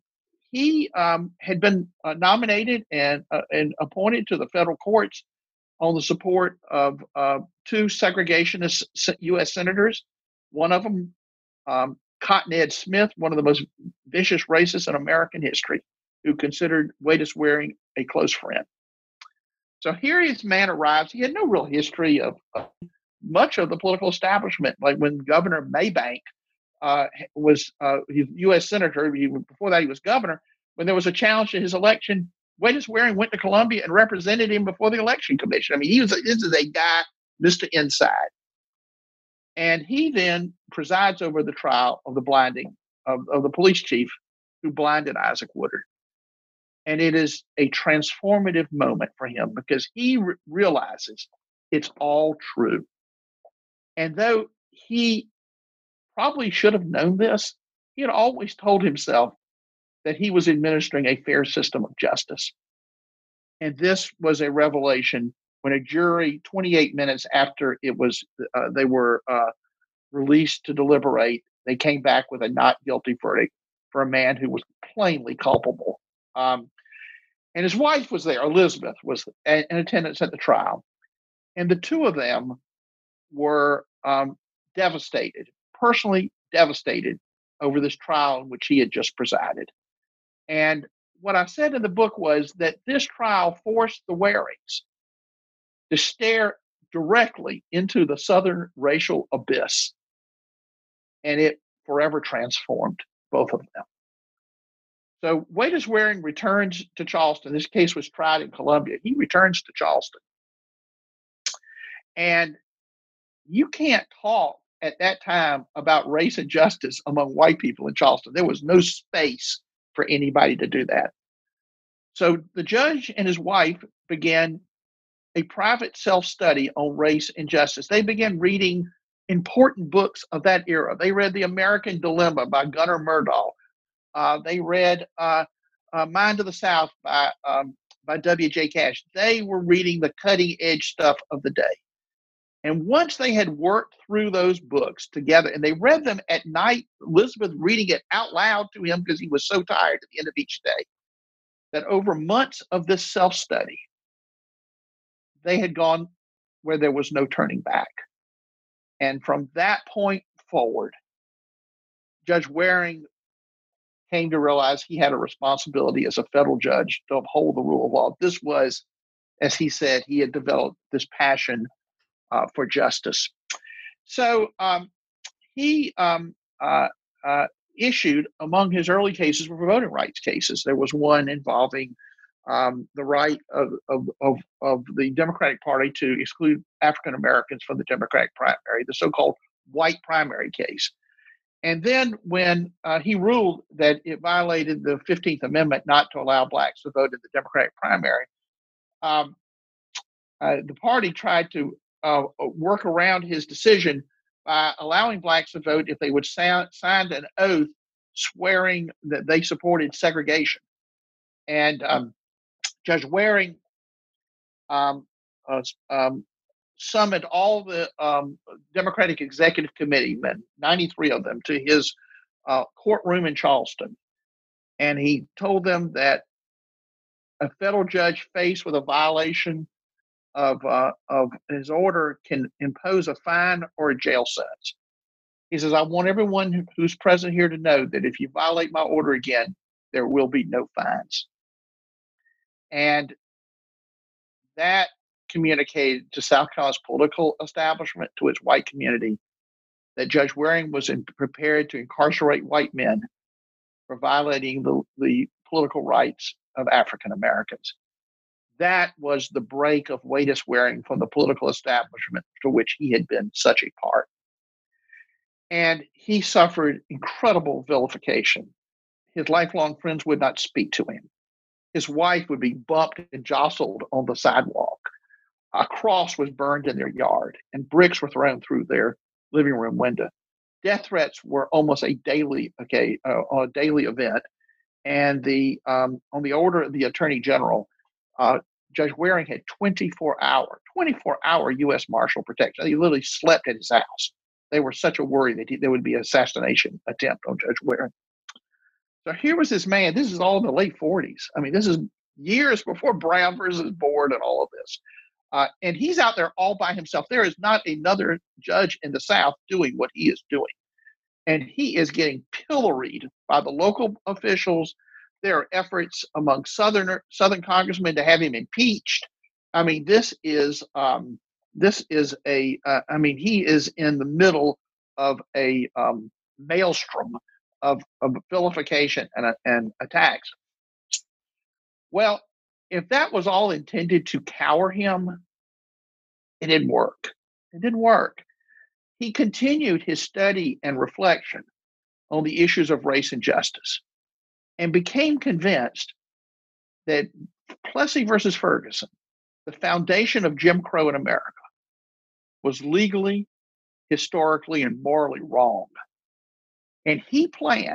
had been nominated and appointed to the federal courts on the support of two segregationist U.S. senators. One of them, Cotton Ed Smith, one of the most vicious racists in American history, who considered Waydis Waring a close friend. So here this man arrives. He had no real history of much of the political establishment. Like when Governor Maybank was U.S. senator, before that he was governor. When there was a challenge to his election, Waydis Waring went to Columbia and represented him before the election commission. I mean, this is a guy, Mr. Inside. And he then presides over the trial of the blinding of the police chief who blinded Isaac Woodard. And it is a transformative moment for him because he realizes it's all true. And though he probably should have known this, he had always told himself that he was administering a fair system of justice. And this was a revelation when a jury, 28 minutes after it was, they were released to deliberate, they came back with a not guilty verdict for a man who was plainly culpable. And his wife was there, Elizabeth, was in attendance at the trial. And the two of them were devastated, personally devastated over this trial in which he had just presided. And what I said in the book was that this trial forced the Warings to stare directly into the Southern racial abyss. And it forever transformed both of them. So Waydis Waring returns to Charleston. This case was tried in Columbia. He returns to Charleston. And you can't talk at that time about race and justice among white people in Charleston. There was no space for anybody to do that. So the judge and his wife began a private self-study on race and justice. They began reading important books of that era. They read The American Dilemma by Gunnar Myrdal. They read Mind of the South by W.J. Cash. They were reading the cutting-edge stuff of the day. And once they had worked through those books together, and they read them at night, Elizabeth reading it out loud to him because he was so tired at the end of each day, that over months of this self-study, they had gone where there was no turning back. And from that point forward, Judge Waring came to realize he had a responsibility as a federal judge to uphold the rule of law. This was, as he said, he had developed this passion for justice. So he issued, among his early cases, were voting rights cases. There was one involving the right of the Democratic Party to exclude African Americans from the Democratic primary, the so-called white primary case. And then when he ruled that it violated the 15th Amendment not to allow blacks to vote in the Democratic primary, the party tried to work around his decision by allowing blacks to vote if they would sign an oath swearing that they supported segregation. And Judge Waring summoned all the Democratic Executive Committee men, 93 of them, to his courtroom in Charleston. And he told them that a federal judge faced with a violation of his order can impose a fine or a jail sentence. He says, I want everyone who's present here to know that if you violate my order again, there will be no fines. And that communicated to South Carolina's political establishment, to its white community, that Judge Waring was prepared to incarcerate white men for violating the political rights of African Americans. That was the break of Waydis Waring from the political establishment to which he had been such a part. And he suffered incredible vilification. His lifelong friends would not speak to him. His wife would be bumped and jostled on the sidewalk. A cross was burned in their yard, and bricks were thrown through their living room window. Death threats were almost a daily event. And on the order of the Attorney General, Judge Waring had 24-hour U.S. Marshal protection. He literally slept at his house. They were such a worry that there would be an assassination attempt on Judge Waring. So here was this man. This is all in the late 40s. I mean, this is years before Brown versus Board and all of this. And he's out there all by himself. There is not another judge in the South doing what he is doing. And he is getting pilloried by the local officials. There are efforts among Southern congressmen to have him impeached. I mean, he is in the middle of a maelstrom of vilification and attacks. Well, if that was all intended to cower him, it didn't work. It didn't work. He continued his study and reflection on the issues of race and justice and became convinced that Plessy versus Ferguson, the foundation of Jim Crow in America, was legally, historically, and morally wrong. And he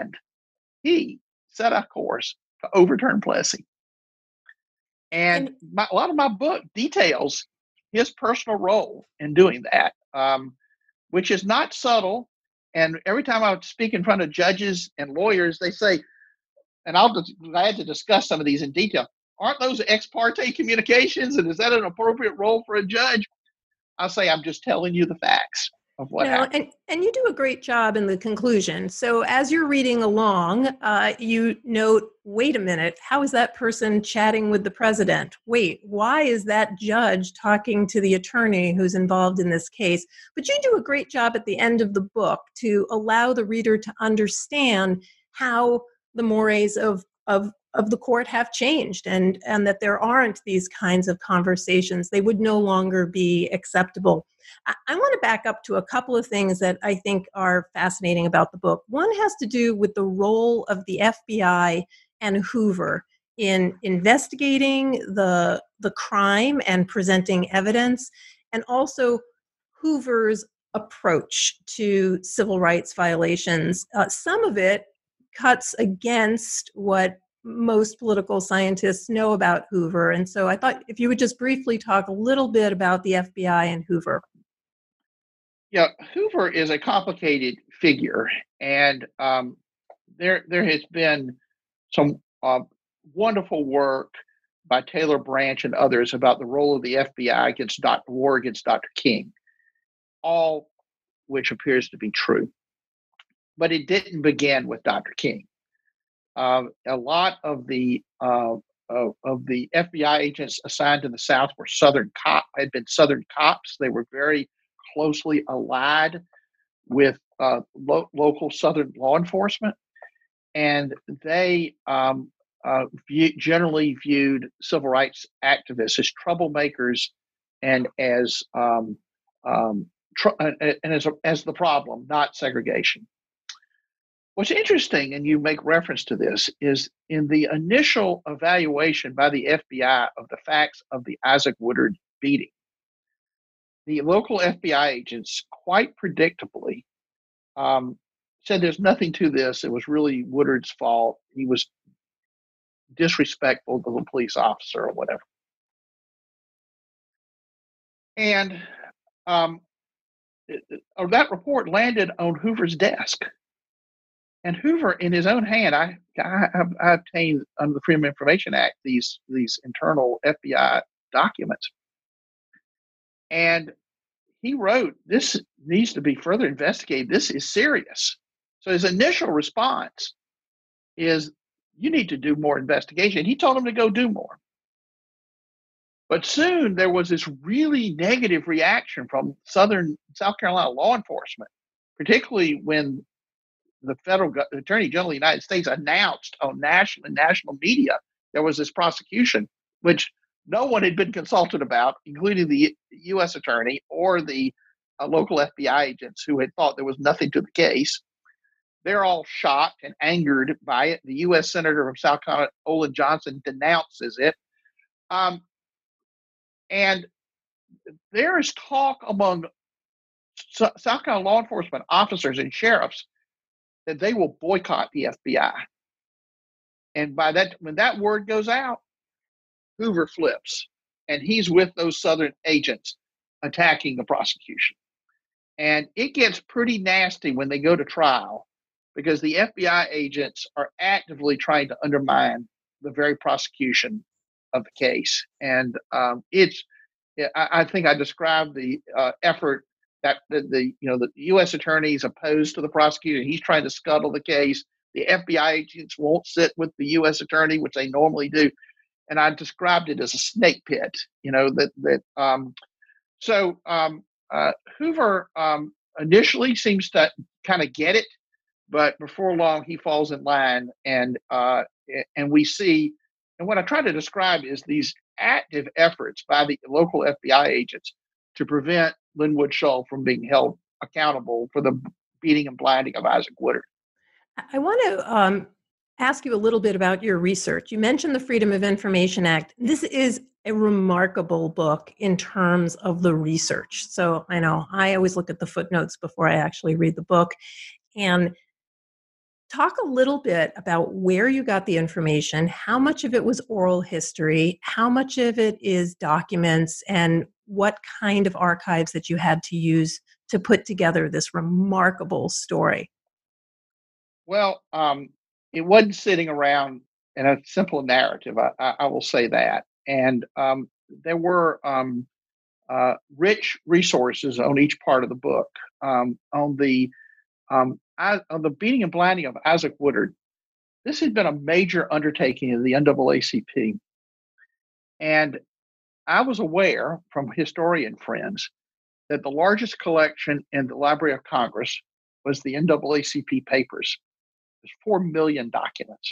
set a course to overturn Plessy. And a lot of my book details his personal role in doing that, which is not subtle. And every time I speak in front of judges and lawyers, they say, and I'll be glad to discuss some of these in detail, aren't those ex parte communications? And is that an appropriate role for a judge? I'll say, I'm just telling you the facts of what happened. And you do a great job in the conclusion. So as you're reading along, you note, wait a minute, how is that person chatting with the president? Wait, why is that judge talking to the attorney who's involved in this case? But you do a great job at the end of the book to allow the reader to understand how the mores of the court have changed and that there aren't these kinds of conversations. They would no longer be acceptable. I want to back up to a couple of things that I think are fascinating about the book. One has to do with the role of the FBI and Hoover in investigating the crime and presenting evidence, and also Hoover's approach to civil rights violations. Some of it cuts against what most political scientists know about Hoover. And so I thought if you would just briefly talk a little bit about the FBI and Hoover. Yeah, Hoover is a complicated figure, and there has been some wonderful work by Taylor Branch and others about the role of the FBI against war against Dr. King, all which appears to be true. But it didn't begin with Dr. King. A lot of the FBI agents assigned to the South were had been Southern cops. They were very closely allied with local Southern law enforcement, and they generally viewed civil rights activists as troublemakers and as the problem, not segregation. What's interesting, and you make reference to this, is in the initial evaluation by the FBI of the facts of the Isaac Woodard beating, the local FBI agents quite predictably said there's nothing to this. It was really Woodard's fault. He was disrespectful to the police officer or whatever. And that report landed on Hoover's desk. And Hoover, in his own hand, I obtained under the Freedom of Information Act these internal FBI documents. And he wrote, this needs to be further investigated. This is serious. So his initial response is, you need to do more investigation. He told him to go do more. But soon there was this really negative reaction from South Carolina law enforcement, particularly when the federal attorney general of the United States announced on national media there was this prosecution, which no one had been consulted about, including the U.S. attorney or the local FBI agents who had thought there was nothing to the case. They're all shocked and angered by it. The U.S. Senator from South Carolina, Olin Johnson, denounces it. And there is talk among South Carolina law enforcement officers and sheriffs that they will boycott the FBI. And by that, when that word goes out, Hoover flips, and he's with those Southern agents attacking the prosecution. And it gets pretty nasty when they go to trial, because the FBI agents are actively trying to undermine the very prosecution of the case. And it's I think I described the effort that the U.S. attorneys opposed to the prosecutor. He's trying to scuttle the case. The FBI agents won't sit with the U.S. attorney, which they normally do, and I described it as a snake pit. Hoover initially seems to kind of get it, but before long he falls in line, and we see. And what I try to describe is these active efforts by the local FBI agents to prevent Linwood Shull from being held accountable for the beating and blinding of Isaac Woodard. I want to ask you a little bit about your research. You mentioned the Freedom of Information Act. This is a remarkable book in terms of the research. So I know I always look at the footnotes before I actually read the book. And talk a little bit about where you got the information, how much of it was oral history, how much of it is documents, and what kind of archives that you had to use to put together this remarkable story. Well, it wasn't sitting around in a simple narrative. I will say that. And there were rich resources on each part of the book. On the beating and blinding of Isaac Woodard, this had been a major undertaking of the NAACP. And I was aware from historian friends that the largest collection in the Library of Congress was the NAACP papers. There's 4 million documents.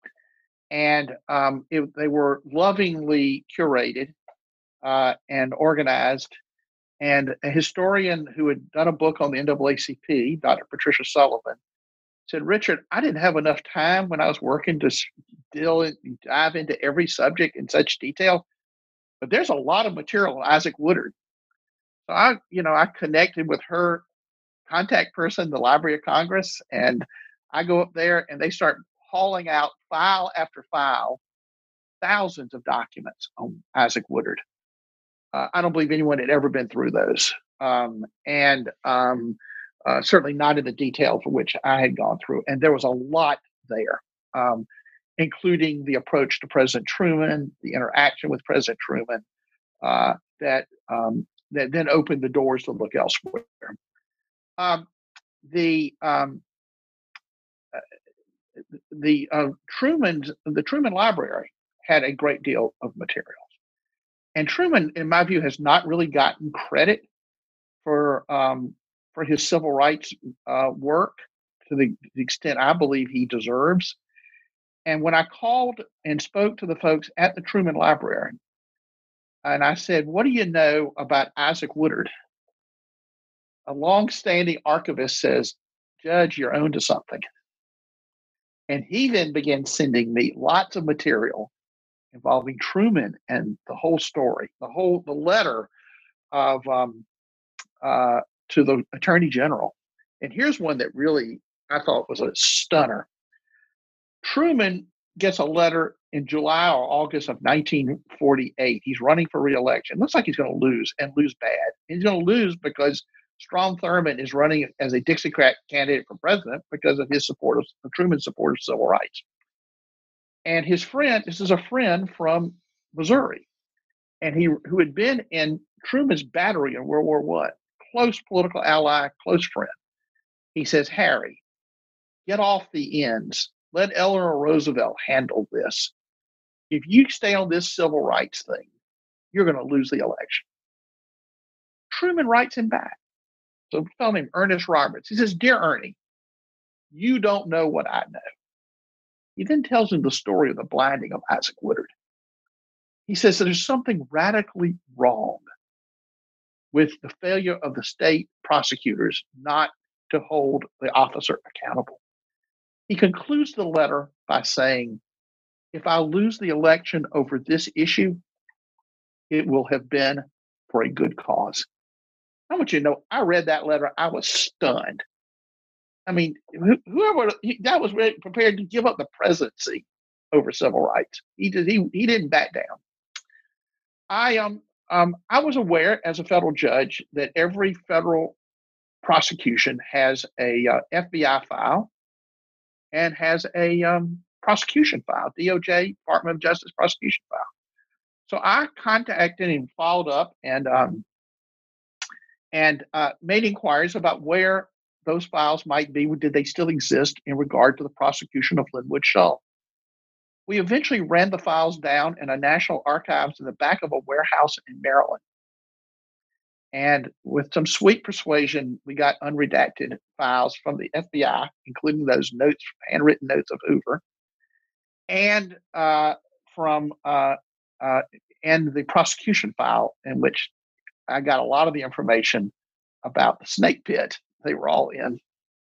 And they were lovingly curated and organized. And a historian who had done a book on the NAACP, Dr. Patricia Sullivan, said, Richard, I didn't have enough time when I was working to dive into every subject in such detail, but there's a lot of material on Isaac Woodard. So I connected with her contact person, the Library of Congress, and I go up there and they start hauling out file after file, thousands of documents on Isaac Woodard. I don't believe anyone had ever been through those. Certainly not in the detail for which I had gone through. And there was a lot there, including the approach to President Truman, the interaction with President Truman, that then opened the doors to look elsewhere. The Truman Library had a great deal of materials, and Truman, in my view, has not really gotten credit for his civil rights work to the extent I believe he deserves. And when I called and spoke to the folks at the Truman Library, and I said, "What do you know about Isaac Woodard?" A long-standing archivist says, "Judge, you're onto something." And he then began sending me lots of material involving Truman and the whole story, the letter of to the Attorney General. And here's one that really I thought was a stunner. Truman gets a letter in July or August of 1948. He's running for re-election. Looks like he's going to lose, and lose bad. He's going to lose because Strom Thurmond is running as a Dixiecrat candidate for president because of his support of Truman's support of civil rights. And his friend, this is a friend from Missouri, and who had been in Truman's battery in World War I, close political ally, close friend. He says, "Harry, get off the ends. Let Eleanor Roosevelt handle this. If you stay on this civil rights thing, you're going to lose the election." Truman writes him back. So a fellow named Ernest Roberts. He says, "Dear Ernie, you don't know what I know." He then tells him the story of the blinding of Isaac Woodard. He says that there's something radically wrong with the failure of the state prosecutors not to hold the officer accountable. He concludes the letter by saying, "If I lose the election over this issue, it will have been for a good cause." I want you to know, I read that letter, I was stunned. I mean, whoever that was prepared to give up the presidency over civil rights, he didn't back down. I was aware as a federal judge that every federal prosecution has a FBI file and has a prosecution file, DOJ, Department of Justice prosecution file. So I contacted him, followed up, and made inquiries about where those files might be. Did they still exist in regard to the prosecution of Linwood Shull? We eventually ran the files down in a National Archives in the back of a warehouse in Maryland. And with some sweet persuasion, we got unredacted files from the FBI, including those notes, handwritten notes of Hoover, and and the prosecution file, in which I got a lot of the information about the snake pit they were all in.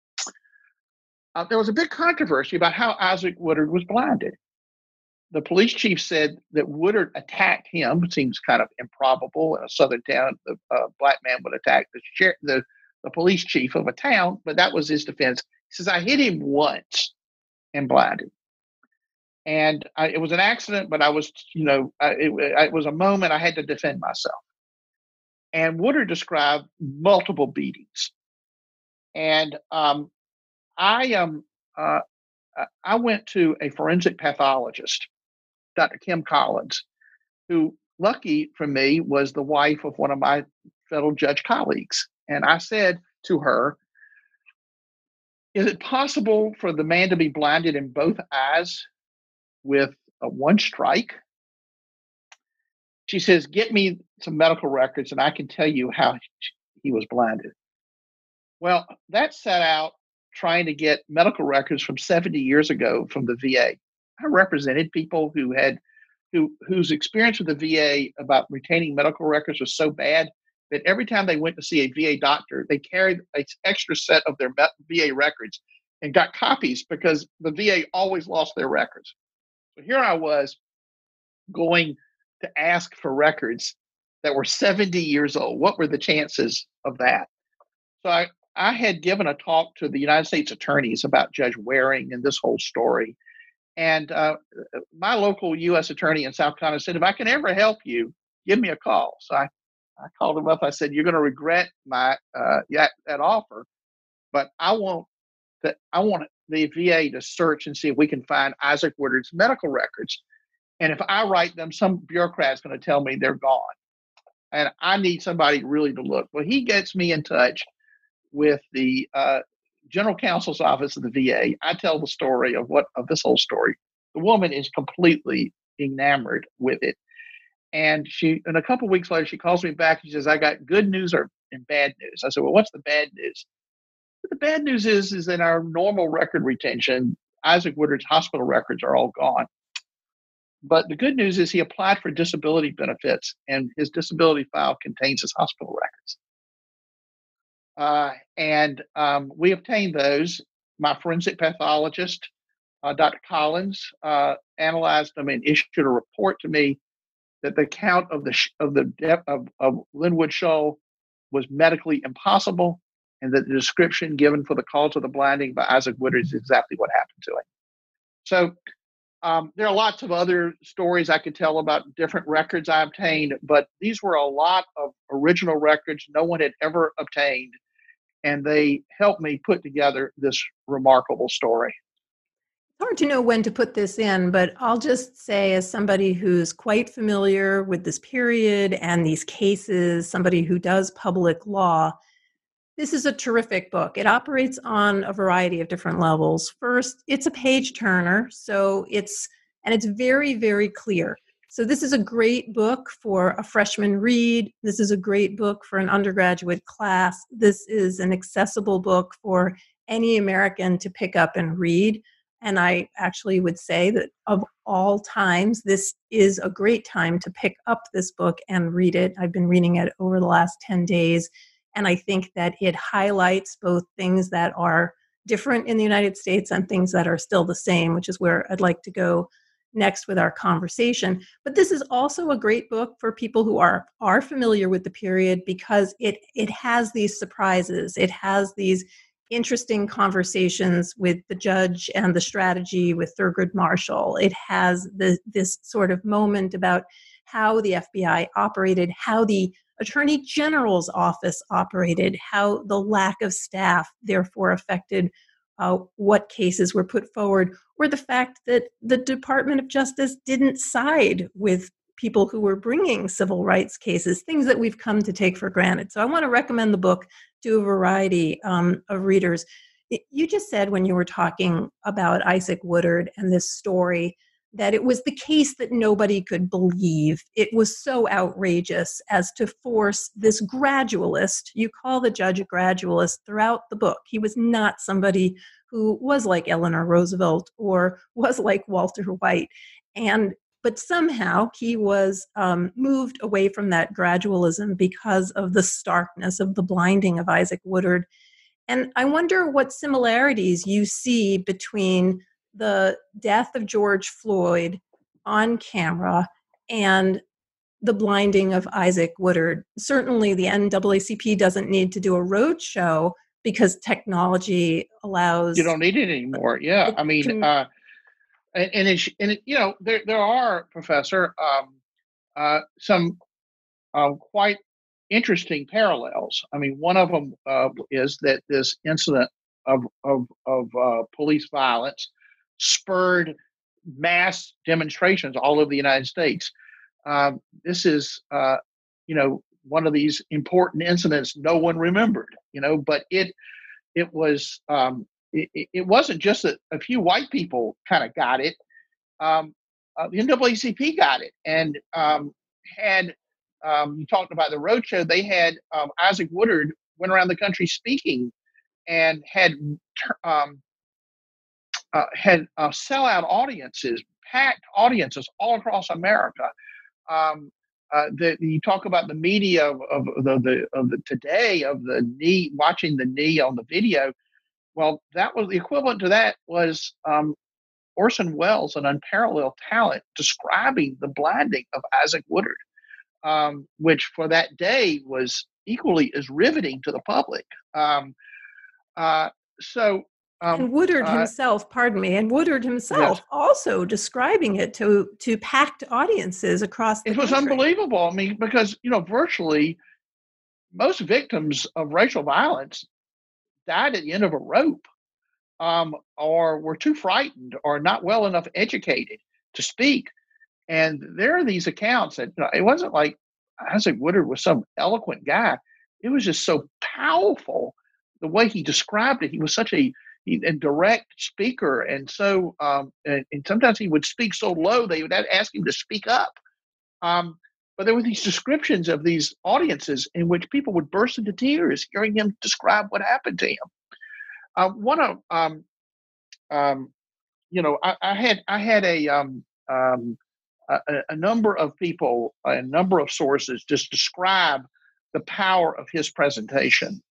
There was a big controversy about how Isaac Woodard was blinded. The police chief said that Woodard attacked him. It seems kind of improbable. In a southern town, a black man would attack the police chief of a town, but that was his defense. He says, I hit him once and blinded. And it was an accident, but I was, it was a moment I had to defend myself. And Woodard described multiple beatings. And I went to a forensic pathologist, Dr. Kim Collins, who, lucky for me, was the wife of one of my fellow judge colleagues. And I said to her, is it possible for the man to be blinded in both eyes with one strike? She says, get me some medical records and I can tell you how he was blinded. Well, that set out trying to get medical records from 70 years ago from the VA. I represented people whose experience with the VA about retaining medical records was so bad that every time they went to see a VA doctor, they carried an extra set of their VA records and got copies because the VA always lost their records. So here I was going to ask for records that were 70 years old. What were the chances of that? So I had given a talk to the United States attorneys about Judge Waring and this whole story. And my local U.S. attorney in South Carolina said, if I can ever help you, give me a call. So I called him up. I said, you're going to regret that offer, but I want the VA to search and see if we can find Isaac Woodard's medical records. And if I write them, some bureaucrat's going to tell me they're gone. And I need somebody really to look. Well, he gets me in touch with the general counsel's office of the VA. I tell the story of this whole story. The woman is completely enamored with it. And a couple of weeks later, she calls me back and she says, I got good news and bad news. I said, well, what's the bad news? The bad news is that our normal record retention, Isaac Woodard's hospital records are all gone. But the good news is he applied for disability benefits and his disability file contains his hospital records. We obtained those. My forensic pathologist, Dr. Collins, analyzed them and issued a report to me that the count of the death of Linwood Shull was medically impossible, and that the description given for the cause of the blinding by Isaac Woodard is exactly what happened to him. So there are lots of other stories I could tell about different records I obtained, but these were a lot of original records no one had ever obtained, and they helped me put together this remarkable story. It's hard to know when to put this in, but I'll just say, as somebody who's quite familiar with this period and these cases, somebody who does public law, this is a terrific book. It operates on a variety of different levels. First, it's a page turner, so it's very, very clear. So this is a great book for a freshman read. This is a great book for an undergraduate class. This is an accessible book for any American to pick up and read. And I actually would say that of all times, this is a great time to pick up this book and read it. I've been reading it over the last 10 days. And I think that it highlights both things that are different in the United States and things that are still the same, which is where I'd like to go next with our conversation. But this is also a great book for people who are familiar with the period, because it has these surprises. It has these interesting conversations with the judge and the strategy with Thurgood Marshall. It has this sort of moment about how the FBI operated, how the Attorney General's office operated, how the lack of staff therefore affected what cases were put forward, or the fact that the Department of Justice didn't side with people who were bringing civil rights cases, things that we've come to take for granted. So I want to recommend the book to a variety of readers. You just said when you were talking about Isaac Woodard and this story that it was the case that nobody could believe. It was so outrageous as to force this gradualist, you call the judge a gradualist throughout the book. He was not somebody who was like Eleanor Roosevelt or was like Walter White. But somehow he was moved away from that gradualism because of the starkness of the blinding of Isaac Woodard. And I wonder what similarities you see between the death of George Floyd on camera and the blinding of Isaac Woodard. Certainly the NAACP doesn't need to do a road show because technology allows... You don't need it anymore. Yeah. I mean, there are, Professor, some quite interesting parallels. I mean, one of them is that this incident of police violence spurred mass demonstrations all over the United States. This is, one of these important incidents no one remembered. But it was it wasn't just that a few white people kind of got it. The NAACP got it, and had you talked about the roadshow. They had Isaac Woodard went around the country speaking, and had sellout audiences, packed audiences all across America. You talk about the media of the today of the knee, watching the knee on the video. Well, that was the equivalent to that was Orson Welles, an unparalleled talent, describing the blinding of Isaac Woodard, which for that day was equally as riveting to the public. And Woodard himself, yes. also describing it to packed audiences across the country. It was unbelievable. I mean, because, virtually most victims of racial violence died at the end of a rope, or were too frightened or not well enough educated to speak. And there are these accounts that it wasn't like Isaac Woodard was some eloquent guy. It was just so powerful the way he described it. He was such a direct speaker, and so and sometimes he would speak so low they would ask him to speak up. But there were these descriptions of these audiences in which people would burst into tears hearing him describe what happened to him. I had a number of people, a number of sources just describe the power of his presentation.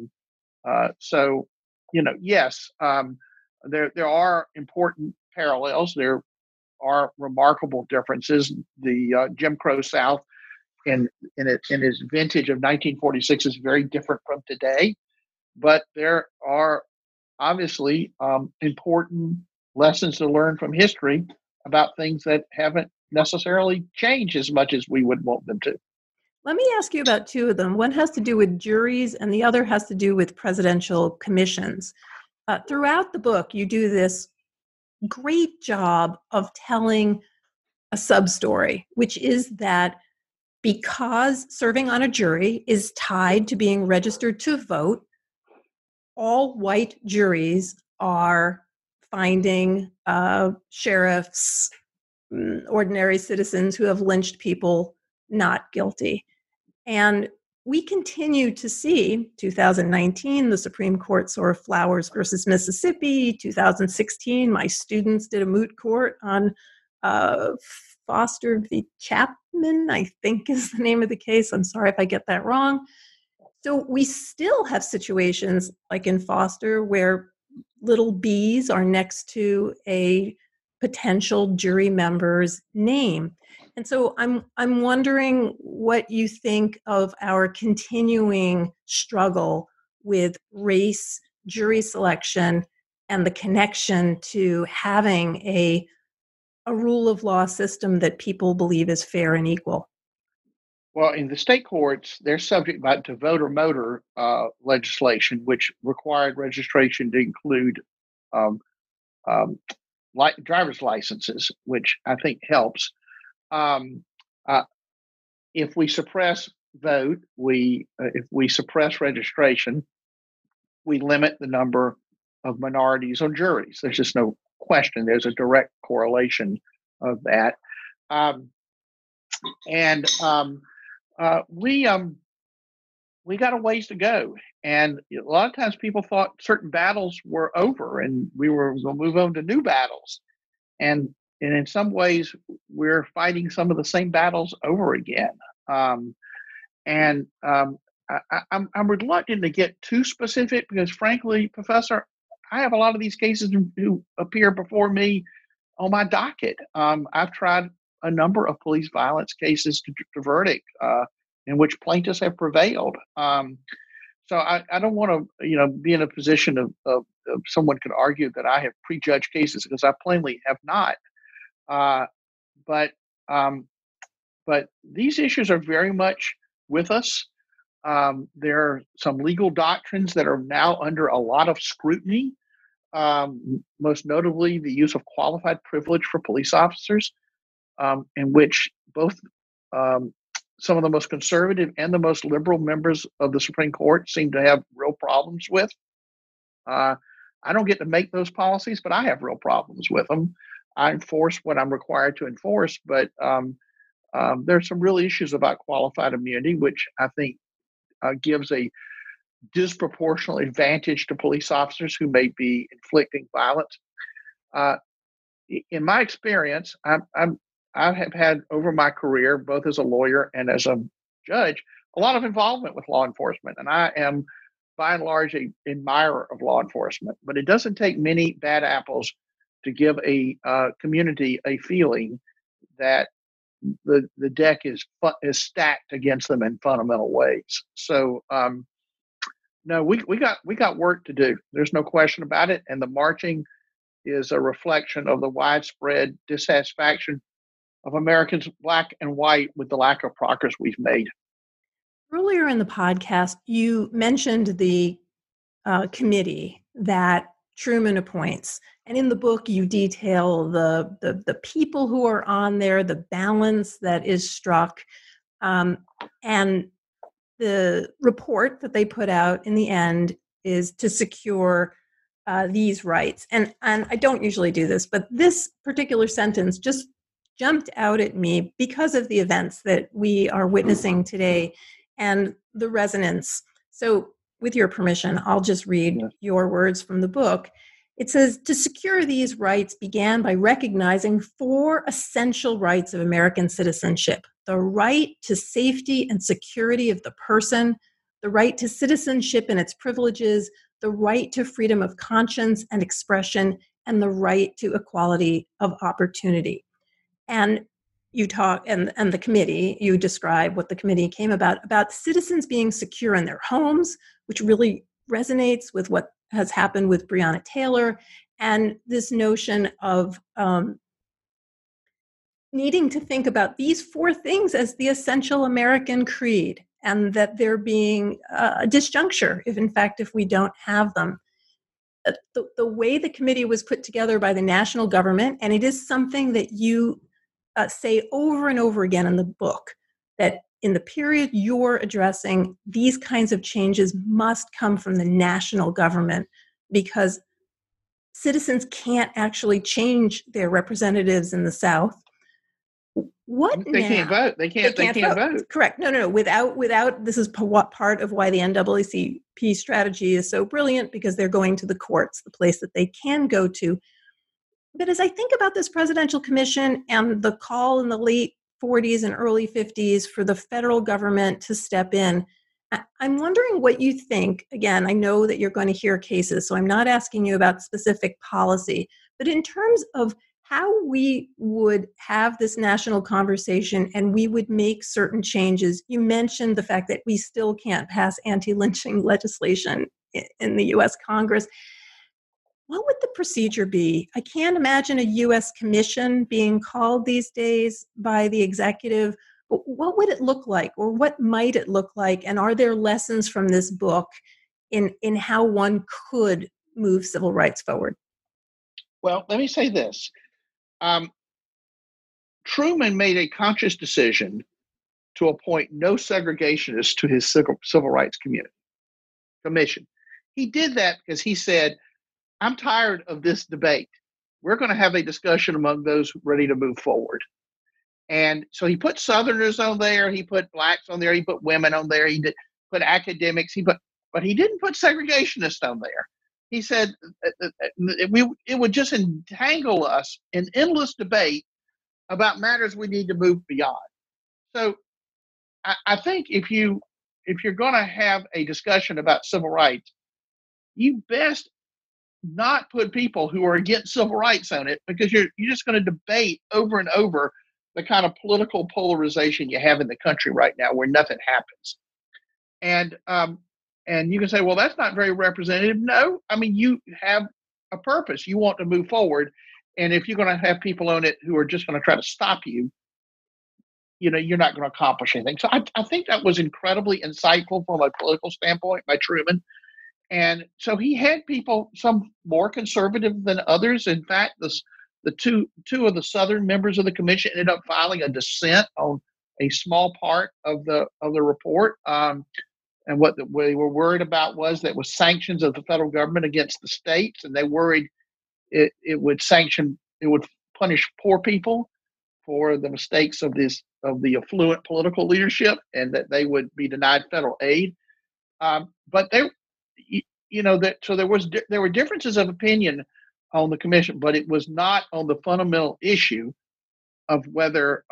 Yes, there are important parallels. There are remarkable differences. The Jim Crow South in its vintage of 1946 is very different from today, but there are obviously important lessons to learn from history about things that haven't necessarily changed as much as we would want them to. Let me ask you about two of them. One has to do with juries and the other has to do with presidential commissions. Throughout the book, you do this great job of telling a sub-story, which is that because serving on a jury is tied to being registered to vote, all white juries are finding sheriffs, ordinary citizens who have lynched people not guilty. And we continue to see 2019, the Supreme Court saw Flowers versus Mississippi. 2016, my students did a moot court on Foster v. Chapman, I think is the name of the case. I'm sorry if I get that wrong. So we still have situations like in Foster where little B's are next to a potential jury member's name. And so I'm wondering what you think of our continuing struggle with race, jury selection, and the connection to having a rule of law system that people believe is fair and equal. Well, in the state courts, they're subject to voter motor legislation, which required registration to include driver's licenses, which I think helps. Uh, if we suppress vote, if we suppress registration, we limit the number of minorities on juries. There's just no question. There's a direct correlation of that. We got a ways to go. And a lot of times people thought certain battles were over and we were going to move on to new battles. And in some ways, we're fighting some of the same battles over again. I'm reluctant to get too specific because, frankly, Professor, I have a lot of these cases who appear before me on my docket. I've tried a number of police violence cases to verdict in which plaintiffs have prevailed. So I don't want to, be in a position of someone could argue that I have prejudged cases because I plainly have not. But these issues are very much with us. There are some legal doctrines that are now under a lot of scrutiny, most notably the use of qualified privilege for police officers, in which both some of the most conservative and the most liberal members of the Supreme Court seem to have real problems with. I don't get to make those policies, but I have real problems with them. I enforce what I'm required to enforce, but there's some real issues about qualified immunity, which I think gives a disproportionate advantage to police officers who may be inflicting violence. In my experience, I have had over my career, both as a lawyer and as a judge, a lot of involvement with law enforcement. And I am, by and large, an admirer of law enforcement. But it doesn't take many bad apples to give a community a feeling that the deck is stacked against them in fundamental ways. So, no, we got work to do. There's no question about it. And the marching is a reflection of the widespread dissatisfaction of Americans, black and white, with the lack of progress we've made. Earlier in the podcast, you mentioned the committee that Truman appoints. And in the book, you detail the people who are on there, the balance that is struck, and the report that they put out in the end is to secure these rights. And I don't usually do this, but this particular sentence just jumped out at me because of the events that we are witnessing today and the resonance. So with your permission, I'll just read your words from the book. It says, to secure these rights began by recognizing 4 essential rights of American citizenship: the right to safety and security of the person, the right to citizenship and its privileges, the right to freedom of conscience and expression, and the right to equality of opportunity. And you talk, and the committee, you describe what the committee came about citizens being secure in their homes, which really resonates with what has happened with Breonna Taylor, and this notion of needing to think about these 4 things as the essential American creed, and that there being a disjuncture if we don't have them. The way the committee was put together by the national government, and it is something that you say over and over again in the book, that in the period you're addressing, these kinds of changes must come from the national government because citizens can't actually change their representatives in the South. They can't vote. They can't vote. Correct. No. Without this is part of why the NAACP strategy is so brilliant, because they're going to the courts, the place that they can go to. But as I think about this presidential commission and the call in the late 40s and early 50s for the federal government to step in, I'm wondering what you think. Again, I know that you're going to hear cases, so I'm not asking you about specific policy, but in terms of how we would have this national conversation and we would make certain changes. You mentioned the fact that we still can't pass anti-lynching legislation in the U.S. Congress. What would the procedure be? I can't imagine a U.S. commission being called these days by the executive. But what would it look like, or what might it look like? And are there lessons from this book in how one could move civil rights forward? Well, let me say this. Truman made a conscious decision to appoint no segregationists to his civil rights commission. He did that because he said, I'm tired of this debate. We're going to have a discussion among those ready to move forward. And so he put Southerners on there, he put blacks on there, he put women on there, put academics, but he didn't put segregationists on there. He said it would just entangle us in endless debate about matters we need to move beyond. So I think if you're going to have a discussion about civil rights, you best not put people who are against civil rights on it, because you're just going to debate over and over the kind of political polarization you have in the country right now, where nothing happens. And you can say, well, that's not very representative. No, I mean, you have a purpose. You want to move forward. And if you're going to have people on it who are just going to try to stop you, you're not going to accomplish anything. So I think that was incredibly insightful from a political standpoint by Truman. And so he had people, some more conservative than others. In fact, the two of the Southern members of the commission ended up filing a dissent on a small part of the report. And what they were worried about was sanctions of the federal government against the states, and they worried it would punish poor people for the mistakes of the affluent political leadership, and that they would be denied federal aid. But so there were differences of opinion on the commission, but it was not on the fundamental issue of whether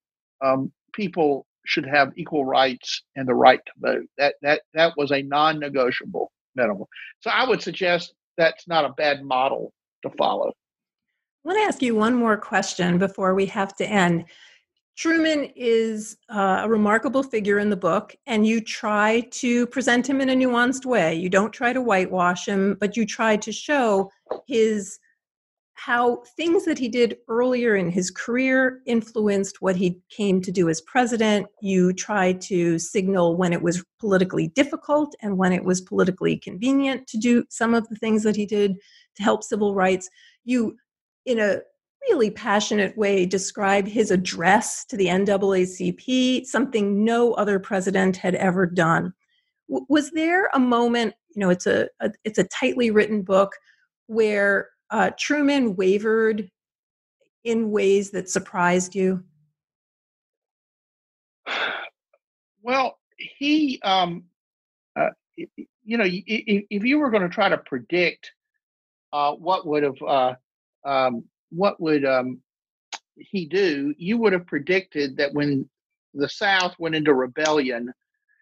people should have equal rights and the right to vote. That was a non-negotiable minimum. So I would suggest that's not a bad model to follow. I want to ask you one more question before we have to end. Truman is a remarkable figure in the book, and you try to present him in a nuanced way. You don't try to whitewash him, but you try to show how things that he did earlier in his career influenced what he came to do as president. You try to signal when it was politically difficult and when it was politically convenient to do some of the things that he did to help civil rights. You, in a really passionate way, describe his address to the NAACP, something no other president had ever done. Was there a moment, it's a tightly written book, where Truman wavered in ways that surprised you? Well, he, if you were going to try to predict what would he do, you would have predicted that when the South went into rebellion,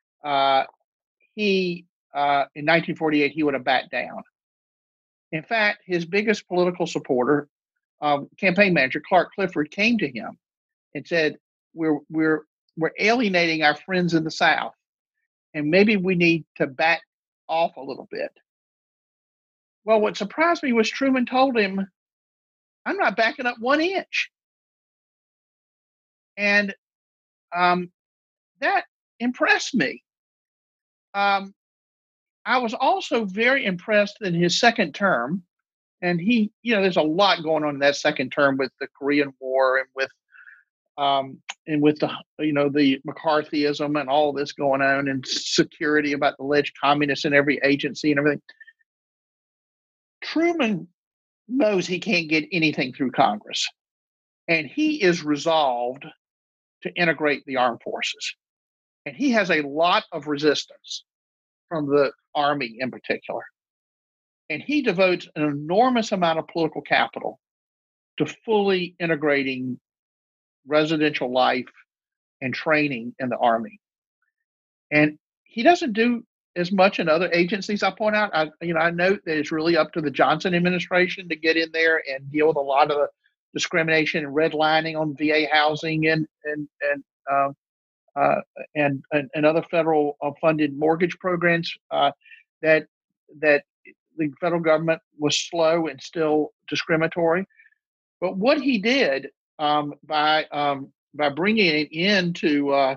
in 1948, he would have backed down. In fact, his biggest political supporter, campaign manager Clark Clifford, came to him and said, "We're alienating our friends in the South, and maybe we need to back off a little bit." Well, what surprised me was Truman told him, "I'm not backing up 1 inch," and that impressed me. I was also very impressed in his second term, and there's a lot going on in that second term with the Korean War and with the the McCarthyism and all this going on, and security about the alleged communists in every agency and everything. Truman knows he can't get anything through Congress, and he is resolved to integrate the armed forces. And he has a lot of resistance from the Army in particular. And he devotes an enormous amount of political capital to fully integrating residential life and training in the Army. And he doesn't do as much in other agencies. I point out, I note that it's really up to the Johnson administration to get in there and deal with a lot of the discrimination and redlining on VA housing and other federal funded mortgage programs that the federal government was slow and still discriminatory. But what he did by bringing it into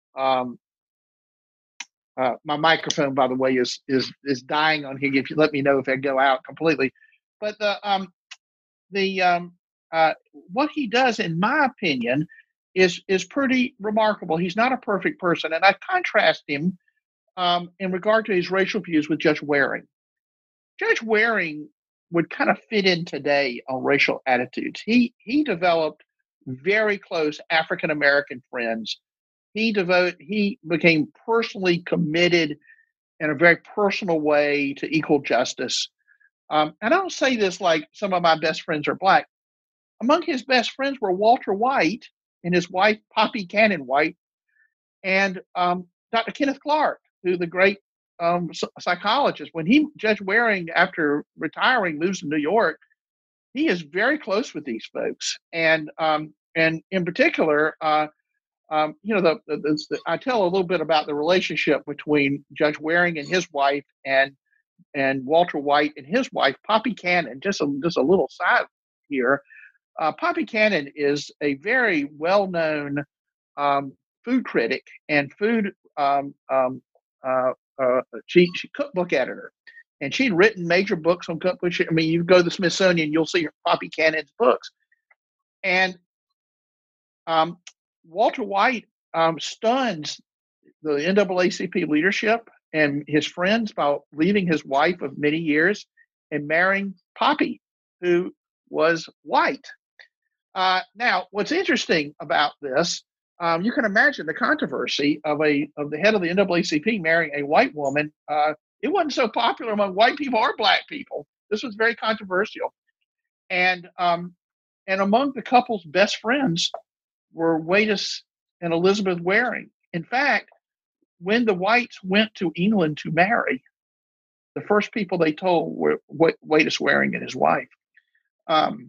my microphone, by the way, is dying on here. If you let me know if I go out completely, but what he does, in my opinion, is pretty remarkable. He's not a perfect person, and I contrast him in regard to his racial views with Judge Waring. Judge Waring would kind of fit in today on racial attitudes. He developed very close African American friends. He became personally committed in a very personal way to equal justice. And I don't say this like some of my best friends are black. Among his best friends were Walter White and his wife, Poppy Cannon White, and Dr. Kenneth Clark, who the great psychologist. When Judge Waring, after retiring, moves to New York, he is very close with these folks. And in particular, I tell a little bit about the relationship between Judge Waring and his wife and Walter White and his wife, Poppy Cannon. Just a little side here. Poppy Cannon is a very well-known food critic and food she cookbook editor, and she'd written major books on cookbooks. I mean, you go to the Smithsonian, you'll see Poppy Cannon's books. And Walter White stuns the NAACP leadership and his friends by leaving his wife of many years and marrying Poppy, who was white. Now, what's interesting about this, you can imagine the controversy of the head of the NAACP marrying a white woman. It wasn't so popular among white people or black people. This was very controversial, and among the couple's best friends were Watus and Elizabeth Waring. In fact, when the Whites went to England to marry, the first people they told were Watus Waring and his wife. And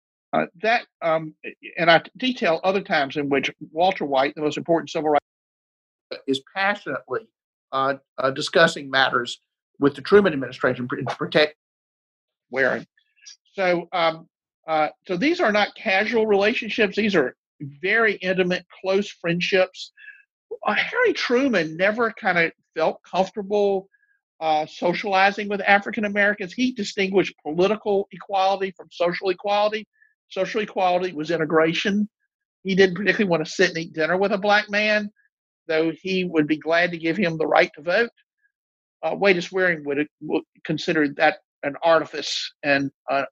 I detail other times in which Walter White, the most important civil rights, is passionately discussing matters with the Truman administration to protect Waring. So these are not casual relationships. These are very intimate, close friendships. Harry Truman never kind of felt comfortable socializing with African Americans. He distinguished political equality from social equality. Social equality was integration. He didn't particularly want to sit and eat dinner with a black man, though he would be glad to give him the right to vote. Watus Waring would consider that an artifice, and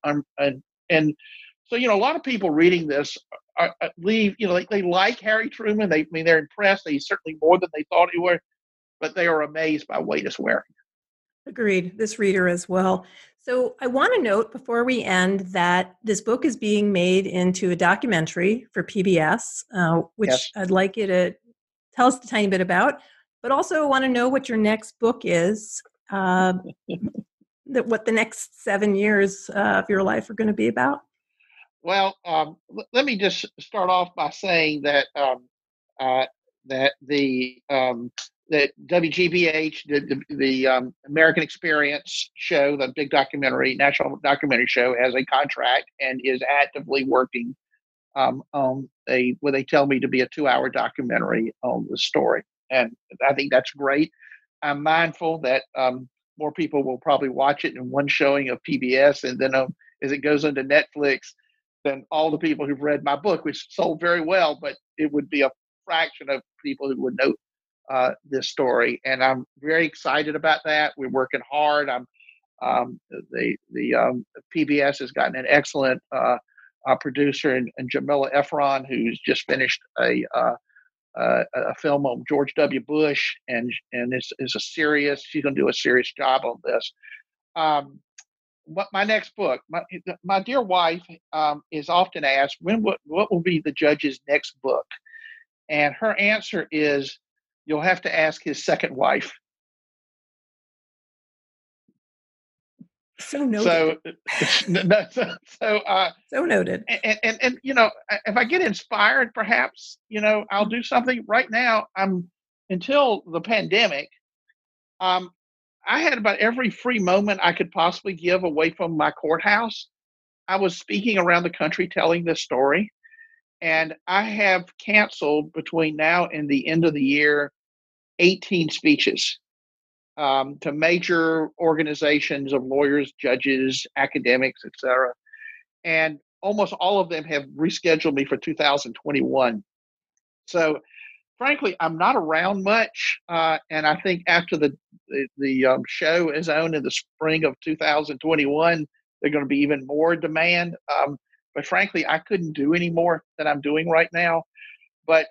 so a lot of people reading this leave. They like Harry Truman. They're impressed. He's certainly more than they thought he were, but they are amazed by Watus Waring. Agreed. This reader as well. So I want to note before we end that this book is being made into a documentary for PBS, which yes. I'd like you to tell us a tiny bit about, but also want to know what your next book is, what the next 7 years of your life are going to be about. Well, let me just start off by saying that that WGBH, the American Experience show, the big national documentary show, has a contract and is actively working on what they tell me to be a 2-hour documentary on the story. And I think that's great. I'm mindful that more people will probably watch it in one showing of PBS, and then as it goes into Netflix, than all the people who've read my book, which sold very well, but it would be a fraction of people who would know this story. And I'm very excited about that. We're working hard. The PBS has gotten an excellent producer in Jamila Efron, who's just finished a film on George W. Bush, and she's going to do a serious job on this. What my next book, my dear wife is often asked, what will be the judge's next book? And her answer is, you'll have to ask his second wife. So noted. So noted. And if I get inspired, perhaps, I'll do something. Right now, until the pandemic, I had about every free moment I could possibly give away from my courthouse. I was speaking around the country telling this story. And I have canceled between now and the end of the year 18 speeches to major organizations of lawyers, judges, academics, etc. And almost all of them have rescheduled me for 2021. So, frankly, I'm not around much, and I think after the show is on in the spring of 2021, there's going to be even more demand. But frankly, I couldn't do any more than I'm doing right now. But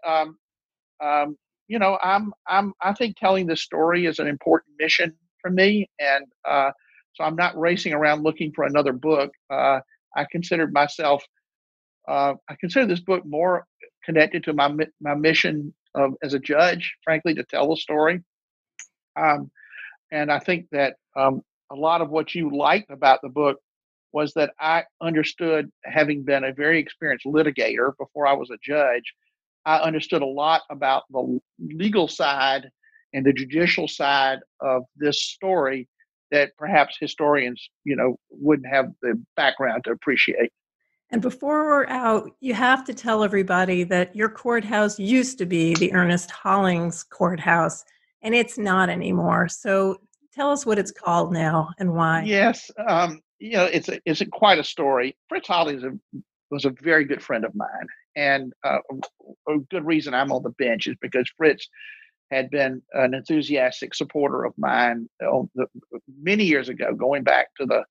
I think telling this story is an important mission for me, and so I'm not racing around looking for another book. I consider this book more connected to my mission as a judge, frankly, to tell the story. And I think that a lot of what you liked about the book was that I understood, having been a very experienced litigator before I was a judge, I understood a lot about the legal side and the judicial side of this story that perhaps historians, wouldn't have the background to appreciate. And before we're out, you have to tell everybody that your courthouse used to be the Ernest Hollings Courthouse, and it's not anymore. So tell us what it's called now and why. Yes, it's quite a story. Fritz Hollings was a very good friend of mine, and a good reason I'm on the bench is because Fritz had been an enthusiastic supporter of mine many years ago, going back to the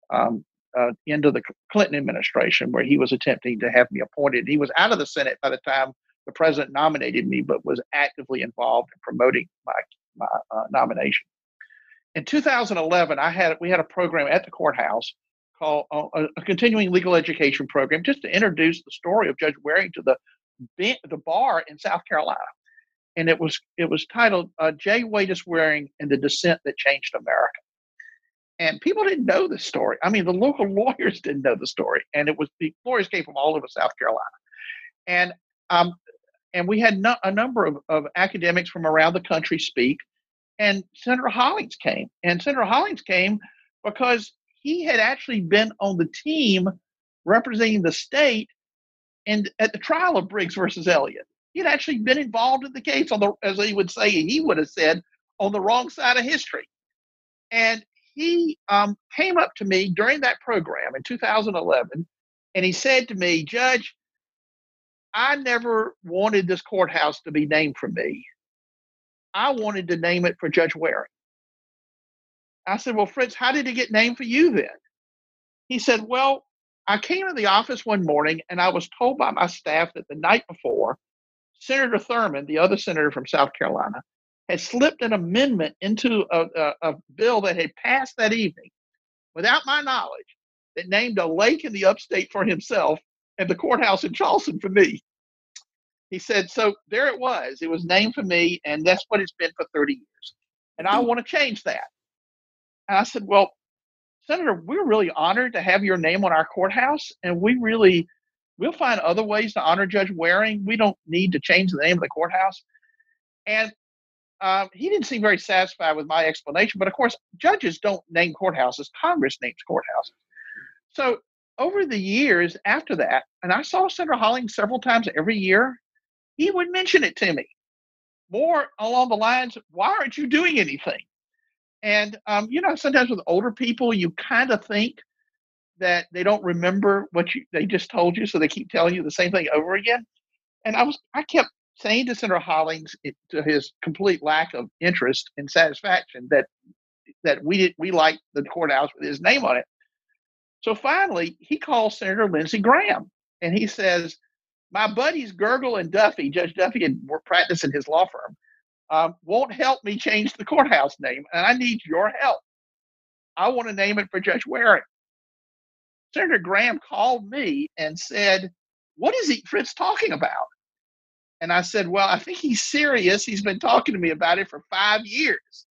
end of the Clinton administration, where he was attempting to have me appointed. He was out of the Senate by the time the president nominated me, but was actively involved in promoting my nomination. In 2011, we had a program at the courthouse called a continuing legal education program, just to introduce the story of Judge Waring to the bar in South Carolina. And it was titled J. Waydis Waring and the Dissent That Changed America. And people didn't know the story. I mean, the local lawyers didn't know the story. And the lawyers came from all over South Carolina. And we had a number of academics from around the country speak. And Senator Hollings came. And Senator Hollings came because he had actually been on the team representing the state at the trial of Briggs versus Elliott. He'd actually been involved in the case as he would say, he would have said, on the wrong side of history. And he came up to me during that program in 2011, and he said to me, Judge, I never wanted this courthouse to be named for me. I wanted to name it for Judge Waring. I said, well, Fritz, how did it get named for you then? He said, well, I came to the office one morning and I was told by my staff that the night before, Senator Thurmond, the other senator from South Carolina, had slipped an amendment into a bill that had passed that evening without my knowledge that named a lake in the upstate for himself and the courthouse in Charleston for me. He said, so there it was. It was named for me, and that's what it's been for 30 years. And I want to change that. And I said, well, Senator, we're really honored to have your name on our courthouse, and we'll find other ways to honor Judge Waring. We don't need to change the name of the courthouse. And he didn't seem very satisfied with my explanation. But of course, judges don't name courthouses. Congress names courthouses. So over the years after that, and I saw Senator Hollings several times every year, he would mention it to me more along the lines, why aren't you doing anything? And, sometimes with older people, you kind of think that they don't remember what they just told you. So they keep telling you the same thing over again. And I kept saying to Senator Hollings, to his complete lack of interest and satisfaction, that we liked the courthouse with his name on it. So finally, he calls Senator Lindsey Graham, and he says, my buddies Gergel and Duffy, Judge Duffy had practiced in his law firm, won't help me change the courthouse name, and I need your help. I want to name it for Judge Waring. Senator Graham called me and said, what is Fritz talking about? And I said, well, I think he's serious. He's been talking to me about it for 5 years.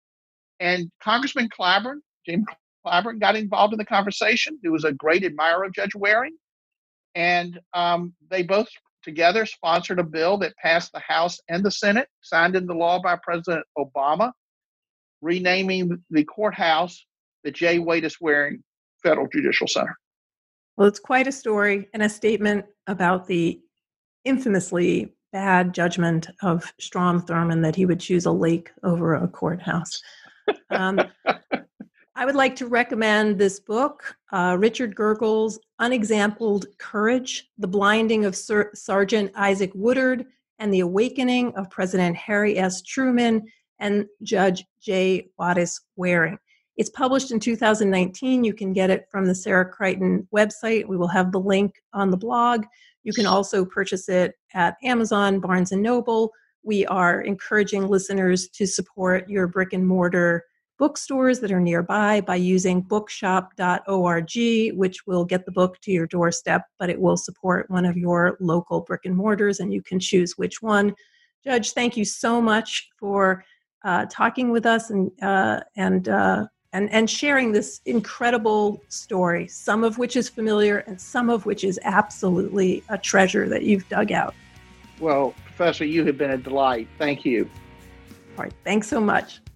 And Congressman Clyburn, James Clyburn, got involved in the conversation. He was a great admirer of Judge Waring. And they both together sponsored a bill that passed the House and the Senate, signed into law by President Obama, renaming the courthouse the J. Waydis Waring Federal Judicial Center. Well, it's quite a story and a statement about the infamously bad judgment of Strom Thurmond that he would choose a lake over a courthouse. I would like to recommend this book, Richard Gergel's Unexampled Courage, The Blinding of Sergeant Isaac Woodard, and the Awakening of President Harry S. Truman and Judge J. Wattis Waring. It's published in 2019. You can get it from the Sarah Crichton website. We will have the link on the blog. You can also purchase it at Amazon, Barnes & Noble. We are encouraging listeners to support your brick and mortar bookstores that are nearby by using bookshop.org, which will get the book to your doorstep, but it will support one of your local brick and mortars, and you can choose which one. Judge, thank you so much for talking with us and sharing this incredible story, some of which is familiar and some of which is absolutely a treasure that you've dug out. Well, Professor, you have been a delight. Thank you. All right, thanks so much.